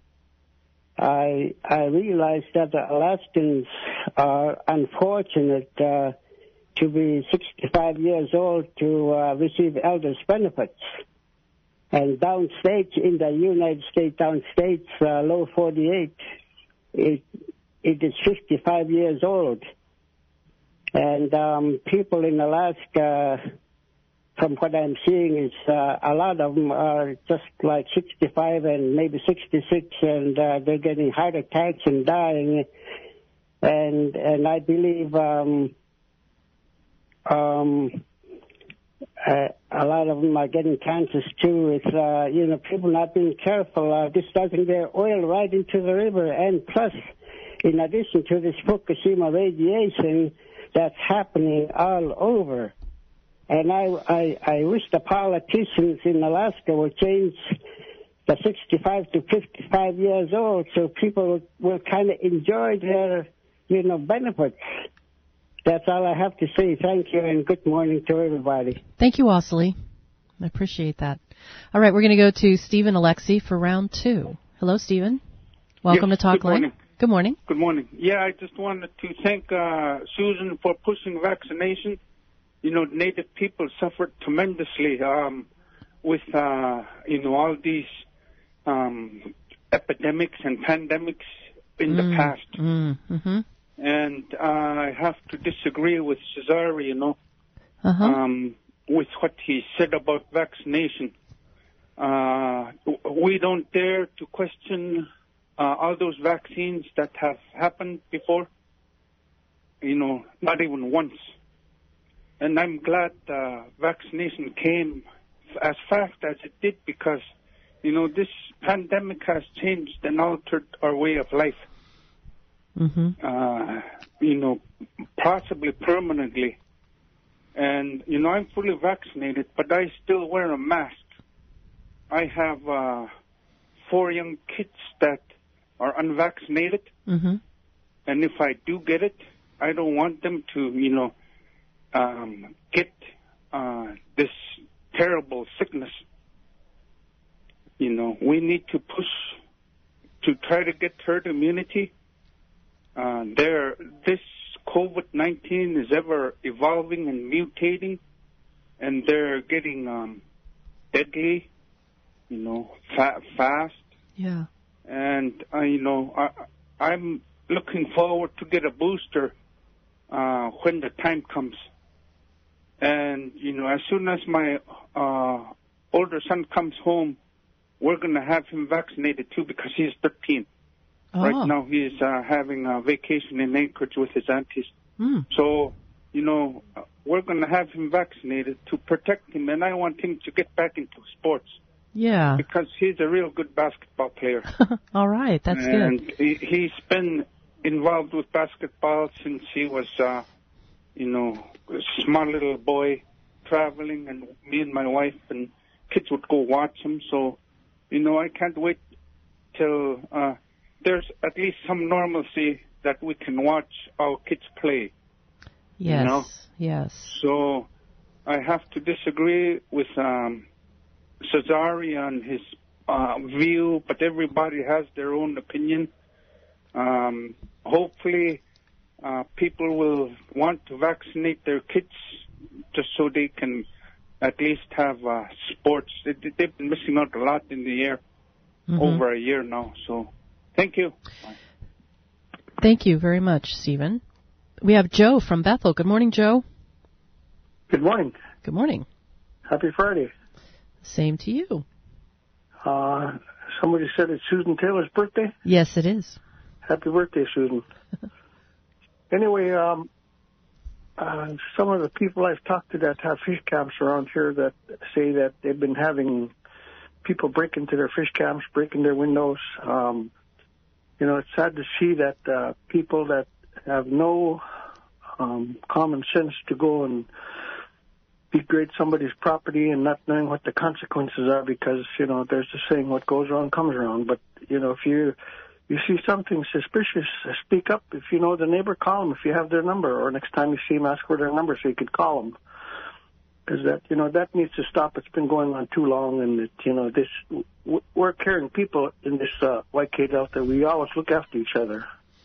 I I realize that the Alaskans are unfortunate. Uh, to be sixty-five years old to uh, receive elders' benefits. And downstate, in the United States downstates, uh, low forty-eight, it, it is fifty-five years old. And um, people in Alaska, from what I'm seeing, is uh, a lot of them are just like sixty-five and maybe sixty-six, and uh, they're getting heart attacks and dying. And, and I believe... Um, Um, uh, a lot of them are getting cancers too. It's, uh, you know, people not being careful, uh, discharging their oil right into the river. And plus, in addition to this Fukushima radiation that's happening all over. And I, I, I wish the politicians in Alaska would change the sixty-five to fifty-five years old so people will, will kind of enjoy their, you know, benefits. That's all I have to say. Thank you, and good morning to everybody. Thank you, Wassily. I appreciate that. All right, we're going to go to Stephen Alexi for round two. Hello, Stephen. Welcome yes, to Talk good morning. Line. Good morning. Good morning. Yeah, I just wanted to thank uh, Susan for pushing vaccination. You know, Native people suffered tremendously um, with, uh, you know, all these um, epidemics and pandemics in mm, the past. Mm, mm-hmm. And uh, I have to disagree with Cesare, you know, uh-huh. um, with what he said about vaccination. Uh, we don't dare to question uh, all those vaccines that have happened before, you know, not even once. And I'm glad uh, vaccination came as fast as it did because, you know, this pandemic has changed and altered our way of life. Mm-hmm. Uh, you know, possibly permanently. And, you know, I'm fully vaccinated, but I still wear a mask. I have uh, four young kids that are unvaccinated. Mm-hmm. And if I do get it, I don't want them to, you know, um, get uh, this terrible sickness. You know, we need to push to try to get herd immunity. Uh, there, this COVID nineteen is ever evolving and mutating, and they're getting um, deadly, you know, fa- fast. Yeah. And, uh, you know, I, I'm looking forward to get a booster uh, when the time comes. And, you know, as soon as my uh, older son comes home, we're going to have him vaccinated, too, because he's thirteen. Oh. Right now, he's uh, having a vacation in Anchorage with his aunties. Mm. So, you know, we're going to have him vaccinated to protect him, and I want him to get back into sports. Yeah. Because he's a real good basketball player. All right, that's and good. He, he's been involved with basketball since he was, uh, you know, a small little boy traveling, and me and my wife and kids would go watch him. So, you know, I can't wait till uh, there's at least some normalcy that we can watch our kids play. Yes, you know? yes. So I have to disagree with um, Cesare on his uh, view, but everybody has their own opinion. Um, hopefully, uh, people will want to vaccinate their kids just so they can at least have uh, sports. They, they've been missing out a lot in the year, mm-hmm. over a year now. So, thank you. Thank you very much, Stephen. We have Joe from Bethel. Good morning, Joe. Good morning. Good morning. Happy Friday. Same to you. Uh, somebody said it's Susan Taylor's birthday? Yes, it is. Happy birthday, Susan. Anyway, um, uh, some of the people I've talked to that have fish camps around here that say that they've been having people break into their fish camps, break in their windows. Um, you know, it's sad to see that uh, people that have no um, common sense to go and degrade somebody's property and not knowing what the consequences are, because, you know, there's the saying, what goes around comes around. But, you know, if you you see something suspicious, speak up. If you know the neighbor, call them if you have their number, or next time you see them, ask for their number so you could call them. Because that, you know, that needs to stop. It's been going on too long, and it, you know, this we're caring people in this uh, Y K Delta. We always look after each other.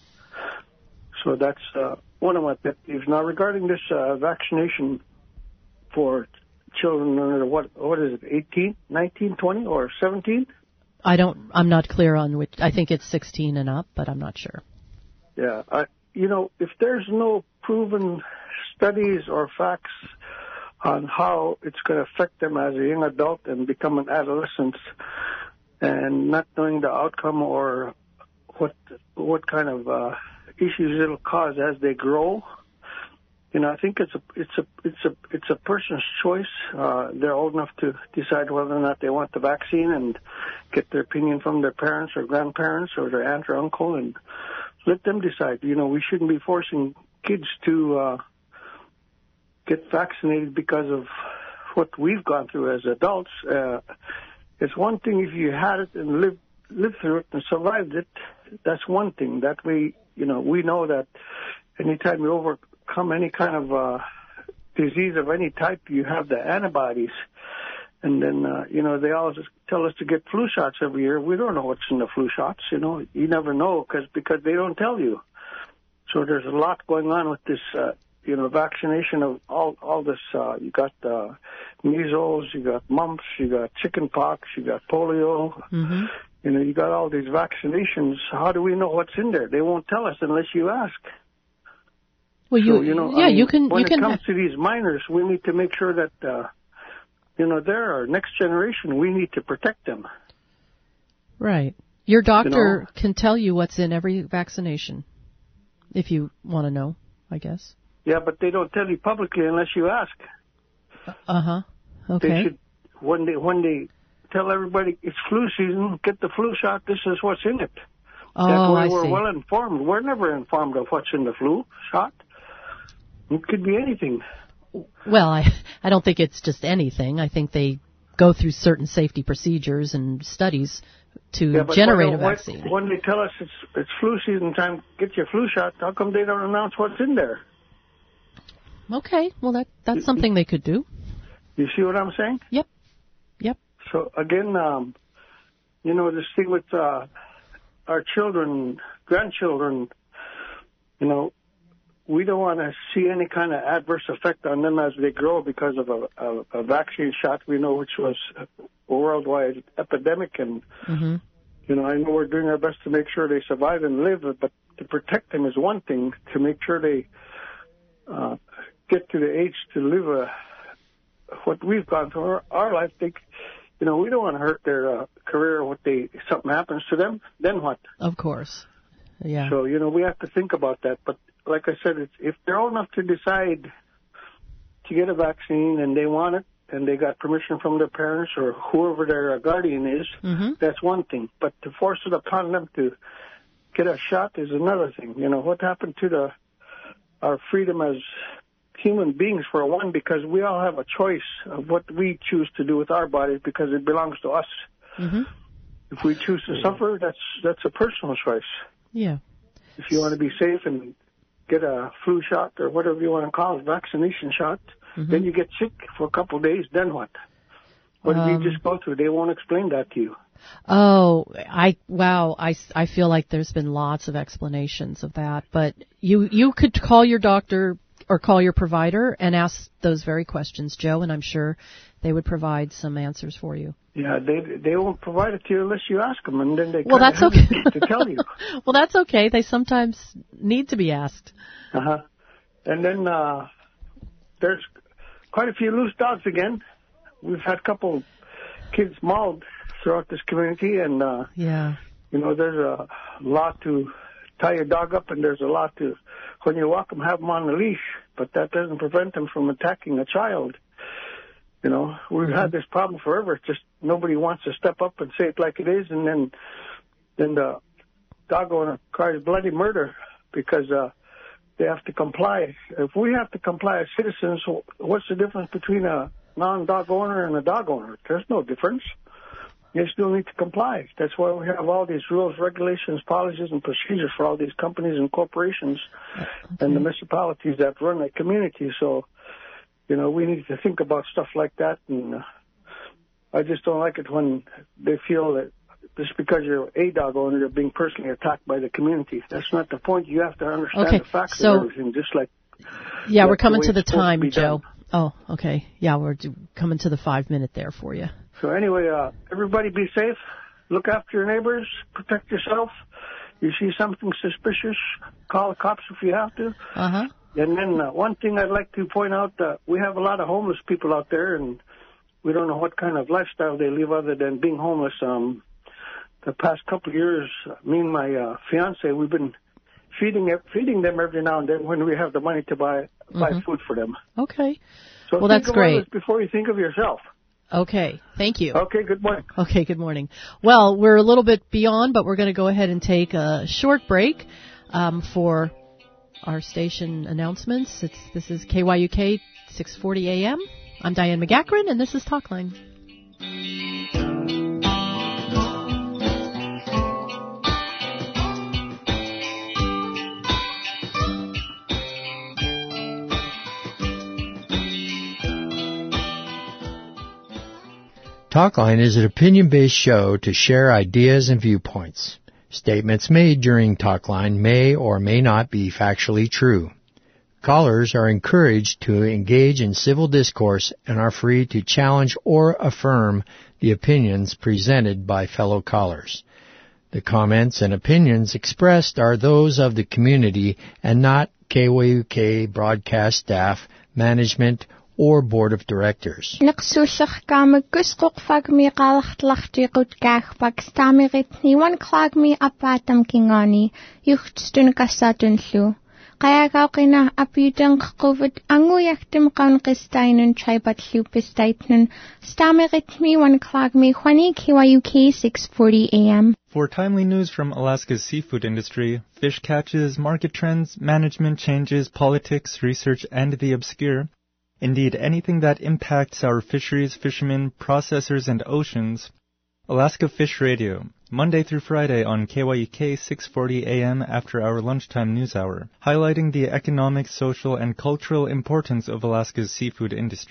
So that's uh, one of my pet peeves. Now, regarding this uh, vaccination for children under what what is it, eighteen, nineteen, twenty, or seventeen? I don't. I'm not clear on which. I think it's sixteen and up, but I'm not sure. Yeah, I, you know, if there's no proven studies or facts on how it's going to affect them as a young adult and become an adolescent, and not knowing the outcome or what what kind of uh, issues it'll cause as they grow, you know, I think it's a it's a it's a it's a person's choice. Uh, they're old enough to decide whether or not they want the vaccine and get their opinion from their parents or grandparents or their aunt or uncle, and let them decide. You know, we shouldn't be forcing kids to uh, get vaccinated because of what we've gone through as adults. Uh, it's one thing if you had it and lived lived through it and survived it. That's one thing. That we, you know, we know that anytime you overcome any kind of uh, disease of any type, you have the antibodies. And then, uh, you know, they always tell us to get flu shots every year. We don't know what's in the flu shots, you know. You never know cause, because they don't tell you. So there's a lot going on with this, uh, you know, vaccination of all all this. Uh, you got uh, measles, you got mumps, you got chicken pox, you got polio. Mm-hmm. You know, you got all these vaccinations. How do we know what's in there? They won't tell us unless you ask. Well, you, so, you know, yeah, I mean, you can. When you it can comes ha- to these minors, we need to make sure that, uh, you know, they're our next generation. We need to protect them. Right. Your doctor You know? can tell you what's in every vaccination, if you want to know, I guess. Yeah, but they don't tell you publicly unless you ask. Uh huh. Okay. They should, when they when they tell everybody it's flu season, get the flu shot. This is what's in it. Oh, that way I we're see. well informed. We're never informed of what's in the flu shot. It could be anything. Well, I I don't think it's just anything. I think they go through certain safety procedures and studies to Yeah, but generate when, a vaccine. When they tell us it's it's flu season time, get your flu shot. How come they don't announce what's in there? Okay, well that that's something they could do. You see what I'm saying? Yep. Yep. So again, um, you know, this thing with uh, our children, grandchildren, you know, we don't want to see any kind of adverse effect on them as they grow because of a, a, a vaccine shot we know which was a worldwide epidemic. And, mm-hmm. you know, I know we're doing our best to make sure they survive and live, but to protect them is one thing. To make sure they uh, get to the age to live a, what we've gone through our, our life, they, you know, we don't want to hurt their uh, career. What they something happens to them, then what? Of course. Yeah. So, you know, we have to think about that. But like I said, it's, if they're old enough to decide to get a vaccine and they want it and they got permission from their parents or whoever their guardian is, mm-hmm. that's one thing. But to force it upon them to get a shot is another thing. You know, what happened to the our freedom as human beings, for one, because we all have a choice of what we choose to do with our bodies because it belongs to us. Mm-hmm. If we choose to suffer, that's that's a personal choice. Yeah. If you want to be safe and get a flu shot or whatever you want to call it, vaccination shot, mm-hmm. then you get sick for a couple of days, then what? What um, did you just go through? They won't explain that to you. Oh, I wow, I, I feel like there's been lots of explanations of that. But you, you could call your doctor or call your provider and ask those very questions, Joe, and I'm sure they would provide some answers for you. Yeah, they they won't provide it to you unless you ask them, and then they well, that's okay to tell you. Well, that's okay. They sometimes need to be asked. Uh huh. And then uh, there's quite a few loose dogs again. We've had a couple kids mauled throughout this community, and uh, yeah, you know, there's a lot to tie your dog up, and there's a lot to when you walk them, have them on the leash, but that doesn't prevent them from attacking a child. You know, we've had this problem forever. It's just nobody wants to step up and say it like it is, and then then the dog owner cries bloody murder because uh, they have to comply. If we have to comply as citizens, what's the difference between a non-dog owner and a dog owner? There's no difference. They still need to comply. That's why we have all these rules, regulations, policies, and procedures for all these companies and corporations okay. and the municipalities that run the community. So, you know, we need to think about stuff like that. And uh, I just don't like it when they feel that just because you're a dog owner, you're being personally attacked by the community. That's not the point. You have to understand okay. the facts so, of everything, just like... Yeah, like we're coming the to the time, to Joe. Oh, okay. Yeah, we're coming to the five minute there for you. So anyway, uh, everybody be safe. Look after your neighbors. Protect yourself. You see something suspicious, call the cops if you have to. Uh-huh. And then uh, one thing I'd like to point out, uh, we have a lot of homeless people out there, and we don't know what kind of lifestyle they live other than being homeless. Um, the past couple of years, me and my uh, fiance, we've been feeding feeding them every now and then when we have the money to buy buy mm-hmm. food for them. Okay. So well, think that's of great. others before you think of yourself. Okay. Thank you. Okay. Good morning. Okay. Good morning. Well, we're a little bit beyond, but we're going to go ahead and take a short break um, for our station announcements. It's this is K Y U K six forty A M. I'm Diane McGackran, and this is Talkline. Talkline is an opinion-based show to share ideas and viewpoints. Statements made during Talkline may or may not be factually true. Callers are encouraged to engage in civil discourse and are free to challenge or affirm the opinions presented by fellow callers. The comments and opinions expressed are those of the community and not K Y U K broadcast staff, management, or board of directors. Naqsusach ka magkusqoq fag mi qalachtlachtiqut kah pakstamirit ni wan klag mi apatam kingani yuchtstun kasatunlu. Kaya ka kina apyutang COVID anguyaktim kaun kistainun chaibatlu pistaitnun stamirit mi wan klag mi khwani K Y U K six forty A M. For timely news from Alaska's seafood industry, fish catches, market trends, management changes, politics, research, and the obscure, indeed, anything that impacts our fisheries, fishermen, processors, and oceans, Alaska Fish Radio, Monday through Friday on K Y U K six forty A M after our lunchtime news hour, highlighting the economic, social, and cultural importance of Alaska's seafood industry.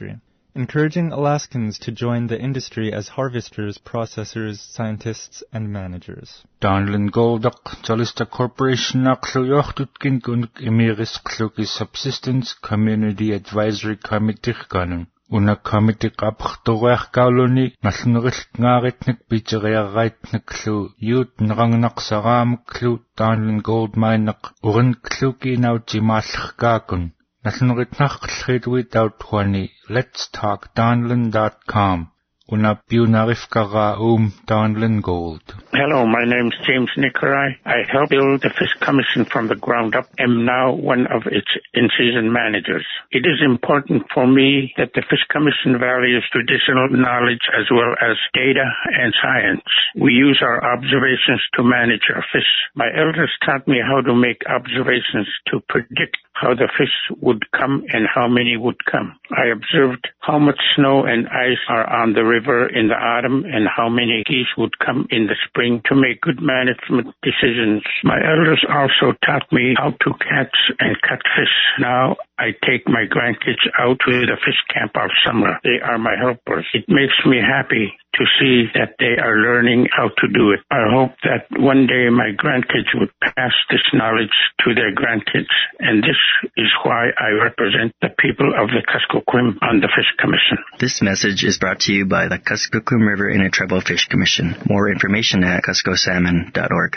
encouraging Alaskans to join the industry as harvesters, processors, scientists, and managers. Donlin Goldok, Jalista Corporation, Akluyochtutkin Gunik Emiris Kluki Subsistence Community Advisory Committee Ganun. Una committee kapchtoreach kauloni, nalnurilt ngaritnik bicherearitnik klu, yut nrangnak saram klu, Donlin Gold Minak, urin kluki naujimalch kakun. Nalnuritnach klchidwi dautwani, let's talk donlin dot com. Una bunarifkara um Donlin Gold. Hello, my name's James Nicolai. I helped build the Fish Commission from the ground up and am now one of its in-season managers. It is important for me that the Fish Commission values traditional knowledge as well as data and science. We use our observations to manage our fish. My elders taught me how to make observations to predict how the fish would come and how many would come. I observed how much snow and ice are on the river in the autumn and how many geese would come in the spring to make good management decisions. My elders also taught me how to catch and cut fish. Now I take my grandkids out to the fish camp all summer. They are my helpers. It makes me happy to see that they are learning how to do it. I hope that one day my grandkids would pass this knowledge to their grandkids, and this is why I represent the people of the Kuskokwim on the Fish Commission. This message is brought to you by the Kuskokwim River and Treble Fish Commission. More information at Kusko Salmon dot org.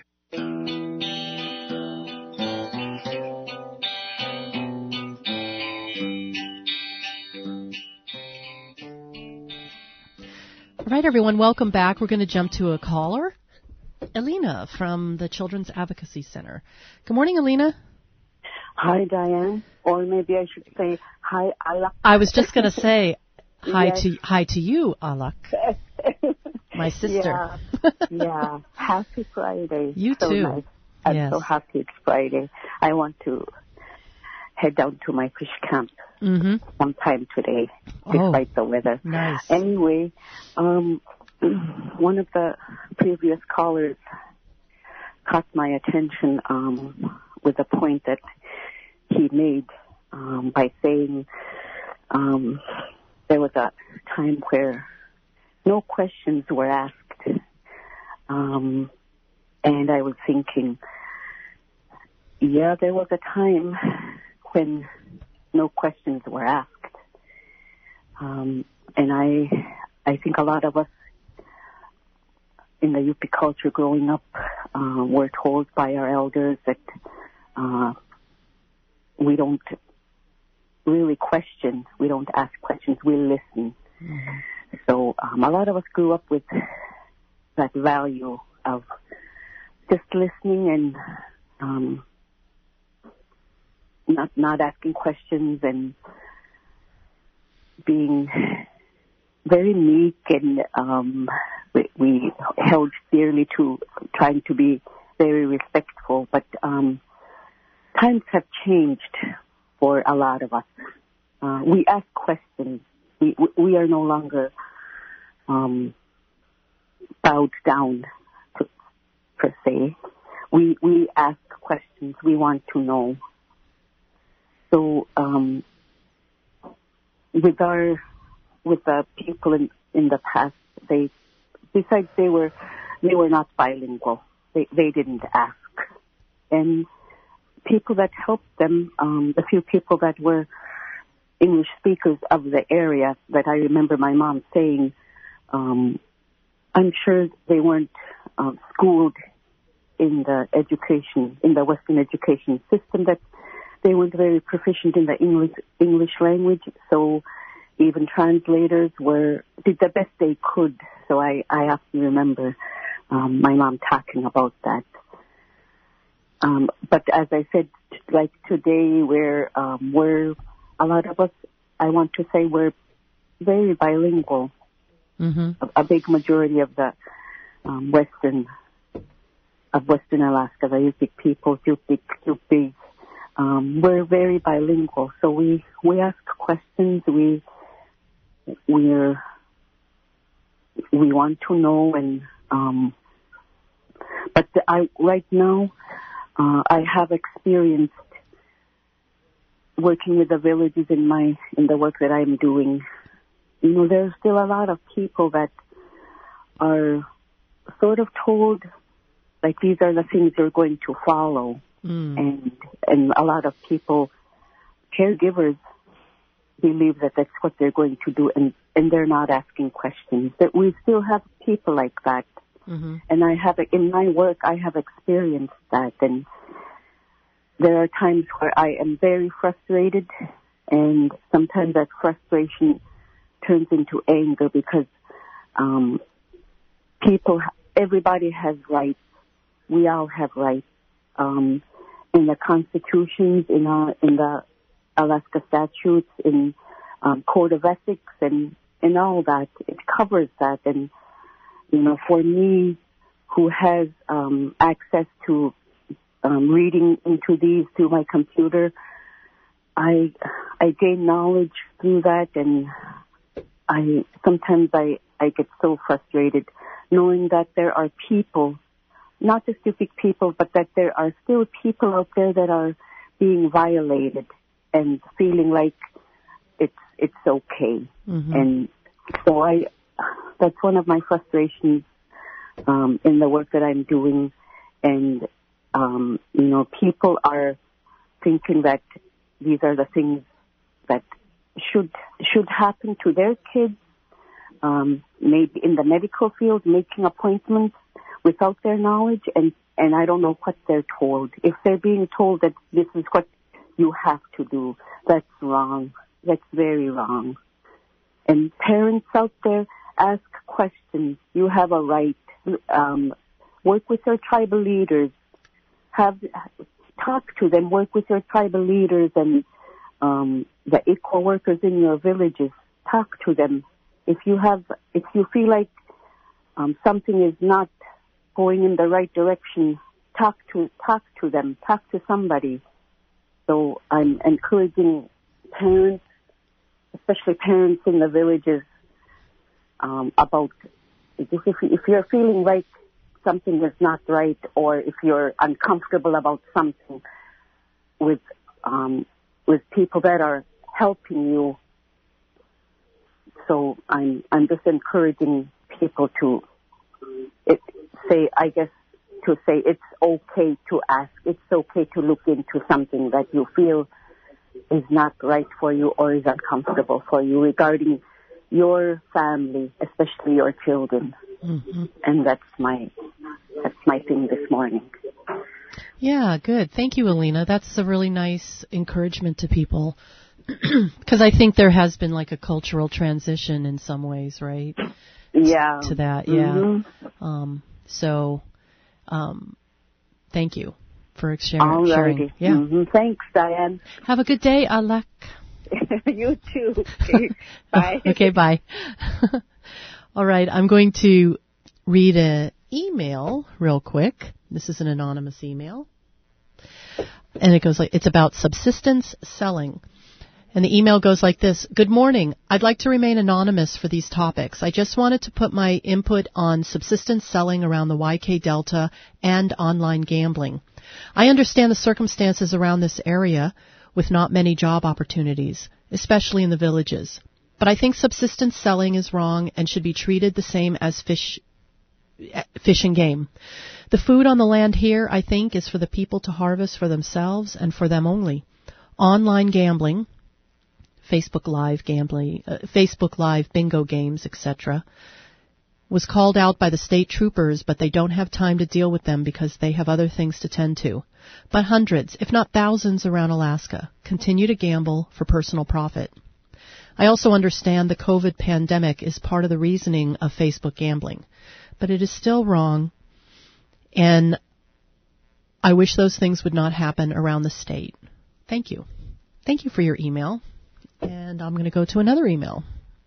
All right, everyone, welcome back. We're going to jump to a caller, Alina from the Children's Advocacy Center. Good morning, Alina. Hi, Diane. Or maybe I should say hi, Alak. I was just going to say hi Yes. to hi to you, Alak, my sister. Yeah, yeah. Happy Friday. You so too. Nice. I'm Yes. so happy it's Friday. I want to head down to my fish camp Mm-hmm. sometime today, Oh. despite the weather. Nice. Anyway, um, one of the previous callers caught my attention um, with a point that he made um, by saying um, there was a time where no questions were asked. Um, and I was thinking, yeah, there was a time when no questions were asked. Um, and I, I think a lot of us in the U P culture growing up uh, were told by our elders that uh, we don't really question, we don't ask questions, we listen. Mm-hmm. So um, a lot of us grew up with that value of just listening and um, not not asking questions and being very meek, and um, we, we held dearly to trying to be very respectful. But um, times have changed for a lot of us. Uh, we ask questions. We we are no longer um, bowed down, per, per se. We we ask questions. We want to know. So um, with our with the people in, in the past, they besides they were they were not bilingual. They they didn't ask, and people that helped them, um, the few people that were English speakers of the area, that I remember my mom saying, um, I'm sure they weren't uh, schooled in the education in the Western education system, that they weren't very proficient in the English English language, so even translators were did the best they could. So I, I often remember um, my mom talking about that. Um, but as I said, like today, we're um, we're a lot of us. I want to say we're very bilingual. Mm-hmm. A, a big majority of the um, Western of Western Alaska, the Yupik people, Yupik, Yupik. Um, we're very bilingual, so we, we ask questions, we, we're, we want to know, and, um, but I, right now, uh, I have experienced working with the villages in my, in the work that I'm doing, you know, there's still a lot of people that are sort of told, like, these are the things you're going to follow. Mm. And and a lot of people, caregivers, believe that that's what they're going to do, and, and they're not asking questions. That we still have people like that. Mm-hmm. And I have, in my work, I have experienced that. And there are times where I am very frustrated, and sometimes that frustration turns into anger because um, people, everybody has rights. We all have rights. Um, in the constitutions, in our, in the Alaska statutes, in um, code of ethics, and and all that, it covers that. And you know, for me, who has um, access to um, reading into these through my computer, I I gain knowledge through that, and I sometimes I I get so frustrated knowing that there are people, not just stupid people, but that there are still people out there that are being violated and feeling like it's it's okay. Mm-hmm. And so I, that's one of my frustrations um, in the work that I'm doing. And um, you know, people are thinking that these are the things that should should happen to their kids. Um, maybe in the medical field, making appointments without their knowledge, and, and I don't know what they're told. If they're being told that this is what you have to do, that's wrong. That's very wrong. And parents out there, ask questions. You have a right. Um, work with your tribal leaders. Have talk to them. Work with your tribal leaders and um, the equal workers in your villages. Talk to them. If you have, if you feel like um, something is not going in the right direction, talk to talk to them. Talk to somebody. So I'm encouraging parents, especially parents in the villages, um, about if, if you're feeling like something is not right, or if you're uncomfortable about something with um, with people that are helping you. So I'm I'm just encouraging people to it, say, I guess, to say it's okay to ask. It's okay to look into something that you feel is not right for you or is uncomfortable for you regarding your family, especially your children. Mm-hmm. And that's my that's my thing this morning. Yeah, good. Thank you, Alina. That's a really nice encouragement to people. Because I think there has been like a cultural transition in some ways, right? Yeah. To that, yeah. Mm-hmm. Um, so, um, thank you for sharing. All sharing. righty. Yeah. Mm-hmm. Thanks, Diane. Have a good day, Alak. You too. Okay. Bye. Okay, bye. All right, I'm going to read an email real quick. This is an anonymous email. And it goes like, it's about subsistence selling. And the email goes like this. Good morning. I'd like to remain anonymous for these topics. I just wanted to put my input on subsistence selling around the Y K Delta and online gambling. I understand the circumstances around this area with not many job opportunities, especially in the villages. But I think subsistence selling is wrong and should be treated the same as fish, fish and game. The food on the land here, I think, is for the people to harvest for themselves and for them only. Online gambling, Facebook Live gambling, uh, Facebook Live bingo games, et cetera, was called out by the state troopers, but they don't have time to deal with them because they have other things to tend to. But hundreds, if not thousands around Alaska, continue to gamble for personal profit. I also understand the COVID pandemic is part of the reasoning of Facebook gambling, but it is still wrong, and I wish those things would not happen around the state. Thank you. Thank you for your email. And I'm going to go to another email.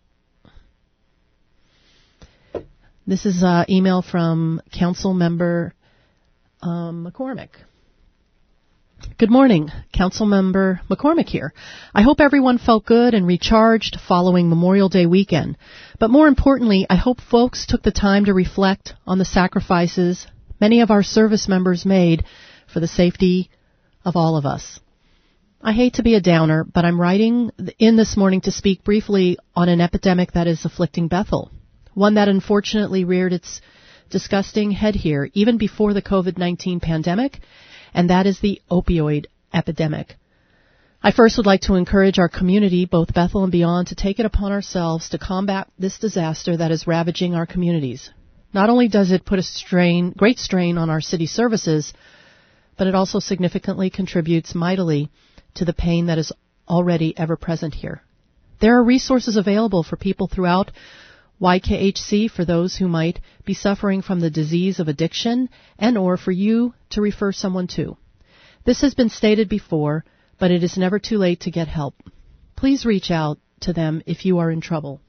This is an email from Council Member um, McCormick. Good morning, Council Member McCormick here. I hope everyone felt good and recharged following Memorial Day weekend. But more importantly, I hope folks took the time to reflect on the sacrifices many of our service members made for the safety of all of us. I hate to be a downer, but I'm writing in this morning to speak briefly on an epidemic that is afflicting Bethel, one that unfortunately reared its disgusting head here even before the COVID nineteen pandemic, and that is the opioid epidemic. I first would like to encourage our community, both Bethel and beyond, to take it upon ourselves to combat this disaster that is ravaging our communities. Not only does it put a strain, great strain on our city services, but it also significantly contributes mightily to the pain that is already ever present here. There are resources available for people throughout Y K H C for those who might be suffering from the disease of addiction and or for you to refer someone to. This has been stated before, but it is never too late to get help. Please reach out to them if you are in trouble.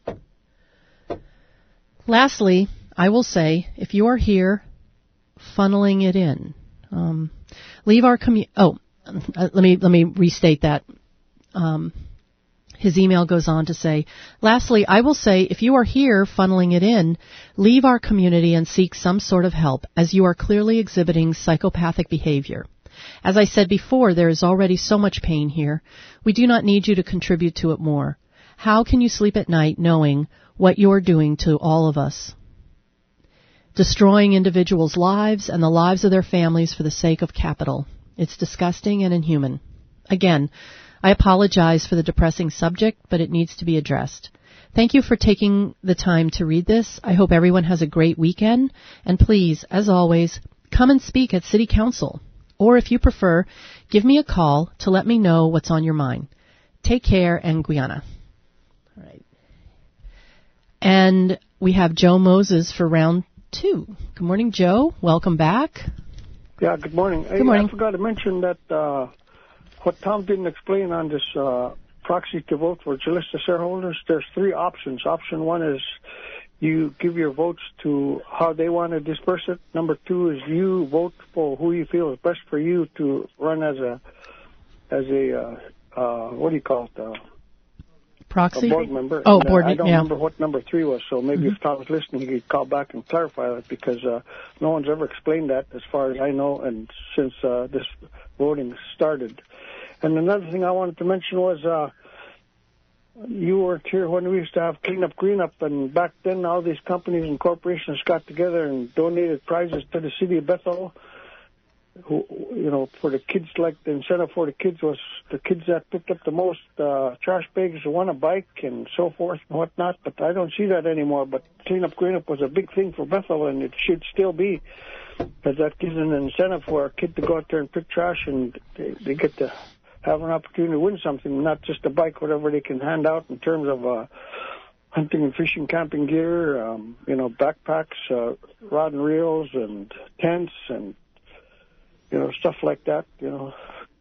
Lastly, I will say, if you are here funneling it in, um, leave our commu- oh, uh, let me let me restate that. Um, his email goes on to say, lastly, I will say, if you are here funneling it in, leave our community and seek some sort of help, as you are clearly exhibiting psychopathic behavior. As I said before, there is already so much pain here. We do not need you to contribute to it more. How can you sleep at night knowing what you're doing to all of us? Destroying individuals' lives and the lives of their families for the sake of capital. It's disgusting and inhuman. Again, I apologize for the depressing subject, but it needs to be addressed. Thank you for taking the time to read this. I hope everyone has a great weekend. And please, as always, come and speak at City Council. Or if you prefer, give me a call to let me know what's on your mind. Take care, and Guyana. All right. And we have Joe Moses for round two. Good morning, Joe. Welcome back. Yeah, good morning. Good morning. I, I forgot to mention that uh, what Tom didn't explain on this uh, proxy to vote for Calista shareholders, there's three options. Option one is you give your votes to how they want to disperse it. Number two is you vote for who you feel is best for you to run as a, as a uh, uh, what do you call it? Uh, Proxy? A board member. Oh, and, board, uh, I don't yeah. remember what number three was, so maybe Mm-hmm. if Tom was listening, he could call back and clarify that, because uh, no one's ever explained that as far as I know, and since uh, this voting started. And another thing I wanted to mention was uh, you weren't here when we used to have Clean Up Green Up, and back then all these companies and corporations got together and donated prizes to the city of Bethel. Who, you know, for the kids, like the incentive for the kids was the kids that picked up the most uh, trash bags won a bike and so forth and whatnot. But I don't see that anymore. But Clean Up Green Up was a big thing for Bethel, and it should still be, because that gives an incentive for a kid to go out there and pick trash, and they, they get to have an opportunity to win something, not just a bike, whatever they can hand out in terms of uh, hunting and fishing, camping gear, um, you know, backpacks, uh, rod and reels, and tents, and you know, stuff like that, you know.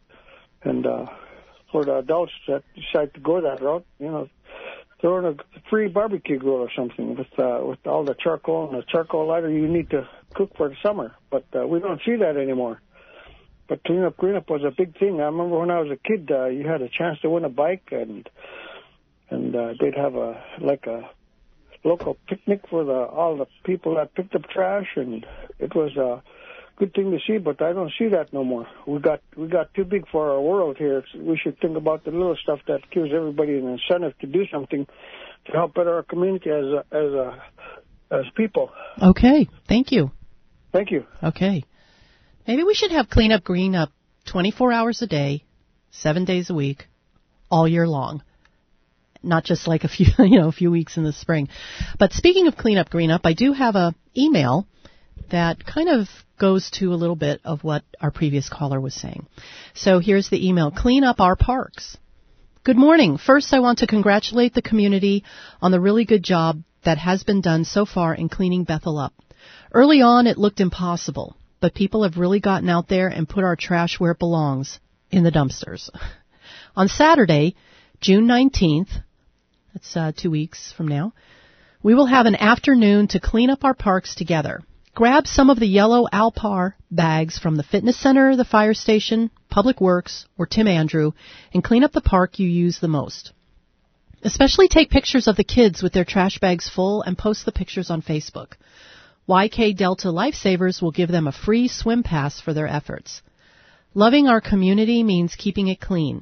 And uh, for the adults that decide to go that route, you know, throw in a free barbecue grill or something with uh, with all the charcoal and the charcoal lighter you need to cook for the summer. But uh, we don't see that anymore. But Clean Up Green Up was a big thing. I remember when I was a kid, uh, you had a chance to win a bike, and and uh, they'd have a like a local picnic for the all the people that picked up trash, and it was a uh, good thing to see, but I don't see that no more. We got we got too big for our world here. We should think about the little stuff that gives everybody an incentive to do something to help better our community as a, as a, as people. Okay, thank you. Thank you. Okay. Maybe we should have Clean Up Green Up twenty-four hours a day, seven days a week, all year long. Not just like a few, you know, a few weeks in the spring. But speaking of Clean Up Green Up, I do have a email that kind of goes to a little bit of what our previous caller was saying. So here's the email. Clean up our parks. Good morning. First, I want to congratulate the community on the really good job that has been done so far in cleaning Bethel up. Early on, it looked impossible, but people have really gotten out there and put our trash where it belongs, in the dumpsters. On Saturday, June nineteenth, that's uh, two weeks from now, we will have an afternoon to clean up our parks together. Grab some of the yellow Alpar bags from the fitness center, the fire station, Public Works, or Tim Andrew, and clean up the park you use the most. Especially take pictures of the kids with their trash bags full and post the pictures on Facebook. Y K Delta Lifesavers will give them a free swim pass for their efforts. Loving our community means keeping it clean.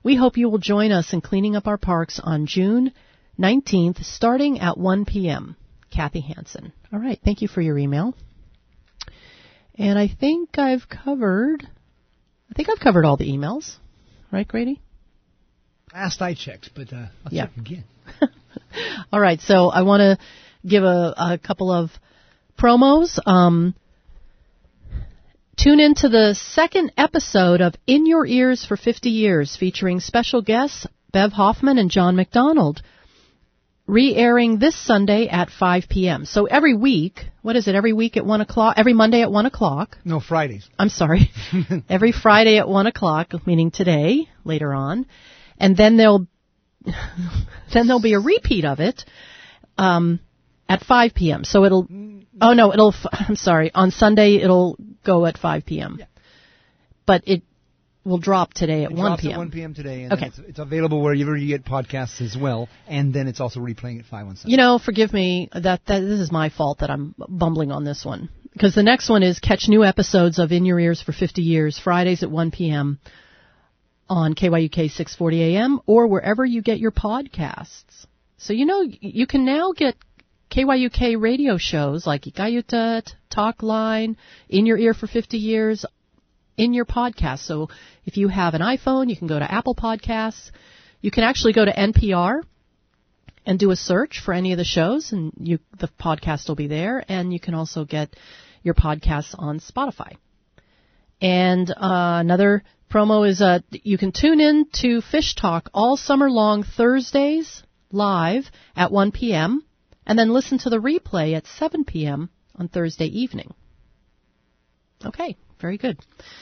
We hope you will join us in cleaning up our parks on June nineteenth, starting at one p.m. Kathy Hansen. All right, thank you for your email. And I think I've covered, I think I've covered all the emails. Right, Grady? Last I checked, but uh, I'll yeah. check again. All right, so I want to give a, a couple of promos. Um, tune in to the second episode of In Your Ears for fifty years, featuring special guests Bev Hoffman and John McDonald, re-airing this Sunday at five p.m. So every week, what is it, every week at one o'clock, every Monday at one o'clock? No, Fridays. I'm sorry. Every Friday at one o'clock, meaning today, later on. And then there'll, then there'll be a repeat of it, um, at five p.m. So it'll, oh no, it'll, I'm sorry, on Sunday it'll go at five p.m. Yeah. But it will drop today at it one drops p.m. at one p.m. today, and okay. it's, it's available wherever you get podcasts as well, and then it's also replaying at five on Sunday. You know, forgive me, that, that this is my fault that I'm bumbling on this one. Because the next one is catch new episodes of In Your Ears for fifty years, Fridays at one p.m. on K Y U K six forty a.m. or wherever you get your podcasts. So, you know, you can now get K Y U K radio shows like Ikayuta, Talkline, In Your Ear for fifty years in your podcast. So if you have an iPhone, you can go to Apple Podcasts. You can actually go to N P R and do a search for any of the shows, and you, the podcast will be there. And you can also get your podcasts on Spotify. And uh, another promo is uh, you can tune in to Fish Talk all summer long, Thursdays, live at one p.m., and then listen to the replay at seven p.m. on Thursday evening. Okay, very good.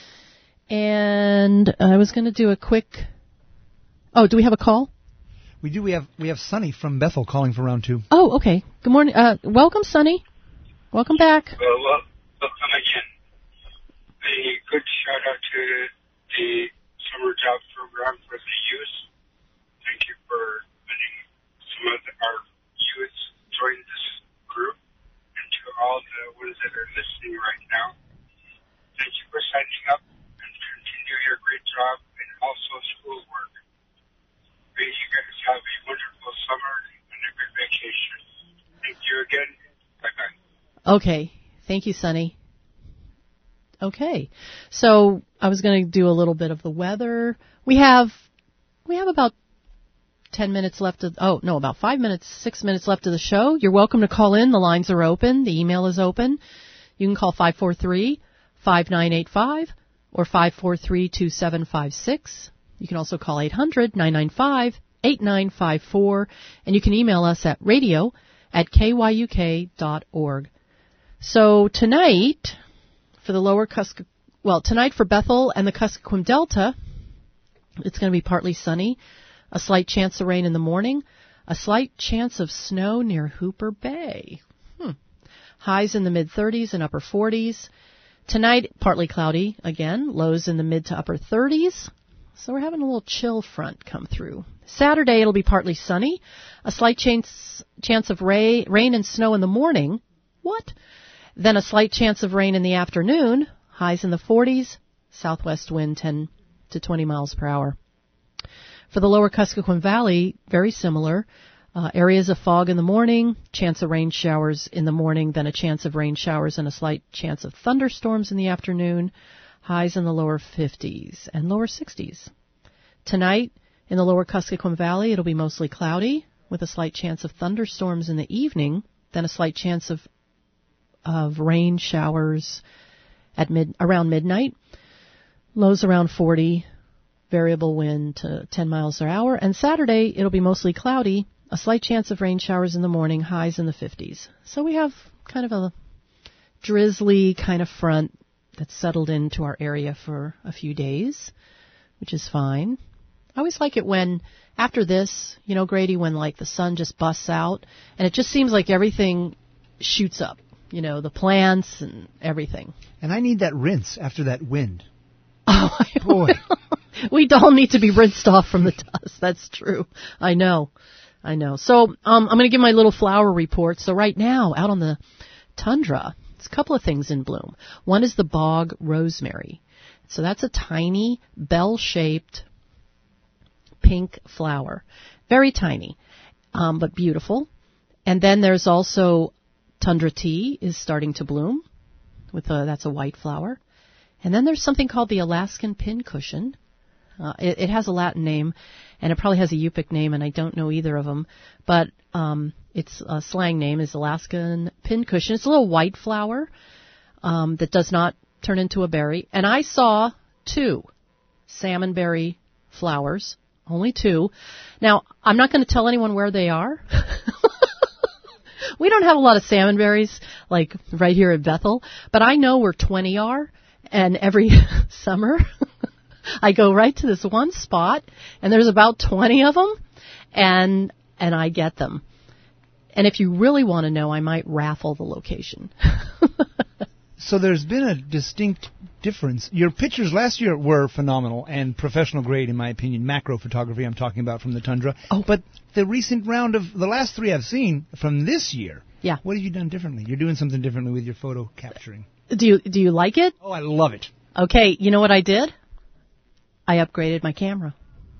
And I was going to do a quick... Oh, do we have a call? We do. We have we have Sonny from Bethel calling for round two. Oh, okay. Good morning. Uh, welcome, Sonny. Welcome back. Well, well, welcome again. A good shout out to the summer job program for the youth. Thank you for letting some of the, our youth join this group, and to all the ones that are listening right now. Thank you for signing up, and continue your great job and also schoolwork. May you guys have a wonderful summer and a good vacation. Thank you again. Bye-bye. Okay. Thank you, Sonny. Okay. So I was going to do a little bit of the weather. We have we have about ten minutes left of, oh, no, about five minutes, six minutes left of the show. You're welcome to call in. The lines are open. The email is open. You can call five four three, five nine eight five or five four three, two seven five six. You can also call eight hundred, nine nine five, eight nine five four, and you can email us at radio at K Y U K dot org. So tonight, for the lower Kuskokwim, well, tonight for Bethel and the Kuskokwim Delta, it's going to be partly sunny, a slight chance of rain in the morning, a slight chance of snow near Hooper Bay. Hmm. Highs in the mid-thirties and upper forties. Tonight, partly cloudy again, lows in the mid to upper thirties. So we're having a little chill front come through. Saturday, it'll be partly sunny, a slight chance chance of ray, rain and snow in the morning. What? Then a slight chance of rain in the afternoon, highs in the forties, southwest wind ten to twenty miles per hour. For the lower Kuskokwim Valley, very similar. Uh, areas of fog in the morning, chance of rain showers in the morning, then a chance of rain showers and a slight chance of thunderstorms in the afternoon, highs in the lower fifties and lower sixties. Tonight, in the lower Kuskokwim Valley, it'll be mostly cloudy with a slight chance of thunderstorms in the evening, then a slight chance of of rain showers at mid around midnight. Lows around forty, variable wind to ten miles per hour. And Saturday, it'll be mostly cloudy, a slight chance of rain showers in the morning, highs in the fifties. So we have kind of a drizzly kind of front that's settled into our area for a few days, which is fine. I always like it when, after this, you know, Grady, when like the sun just busts out and it just seems like everything shoots up, you know, the plants and everything. And I need that rinse after that wind. Oh, boy. We all need to be rinsed off from the dust. That's true. I know. I know. So um, I'm going to give my little flower report. So right now, out on the tundra, it's a couple of things in bloom. One is the bog rosemary. So that's a tiny bell-shaped pink flower. Very tiny, um, but beautiful. And then there's also tundra tea is starting to bloom. With a, that's a white flower. And then there's something called the Alaskan pincushion. Uh, it, it has a Latin name, and it probably has a Yupik name, and I don't know either of them. But um, its uh, slang name is Alaskan pincushion. It's a little white flower um, that does not turn into a berry. And I saw two salmonberry flowers, only two. Now, I'm not going to tell anyone where they are. We don't have a lot of salmonberries, like right here at Bethel, but I know where twenty are, and every summer I go right to this one spot, and there's about twenty of them, and and I get them. And if you really want to know, I might raffle the location. So there's been a distinct difference. Your pictures last year were phenomenal and professional grade, in my opinion. Macro photography I'm talking about from the tundra. Oh. But the recent round of the last three I've seen from this year, yeah. What have you done differently? You're doing something differently with your photo capturing. Do you, do you like it? Oh, I love it. Okay, you know what I did? I upgraded my camera.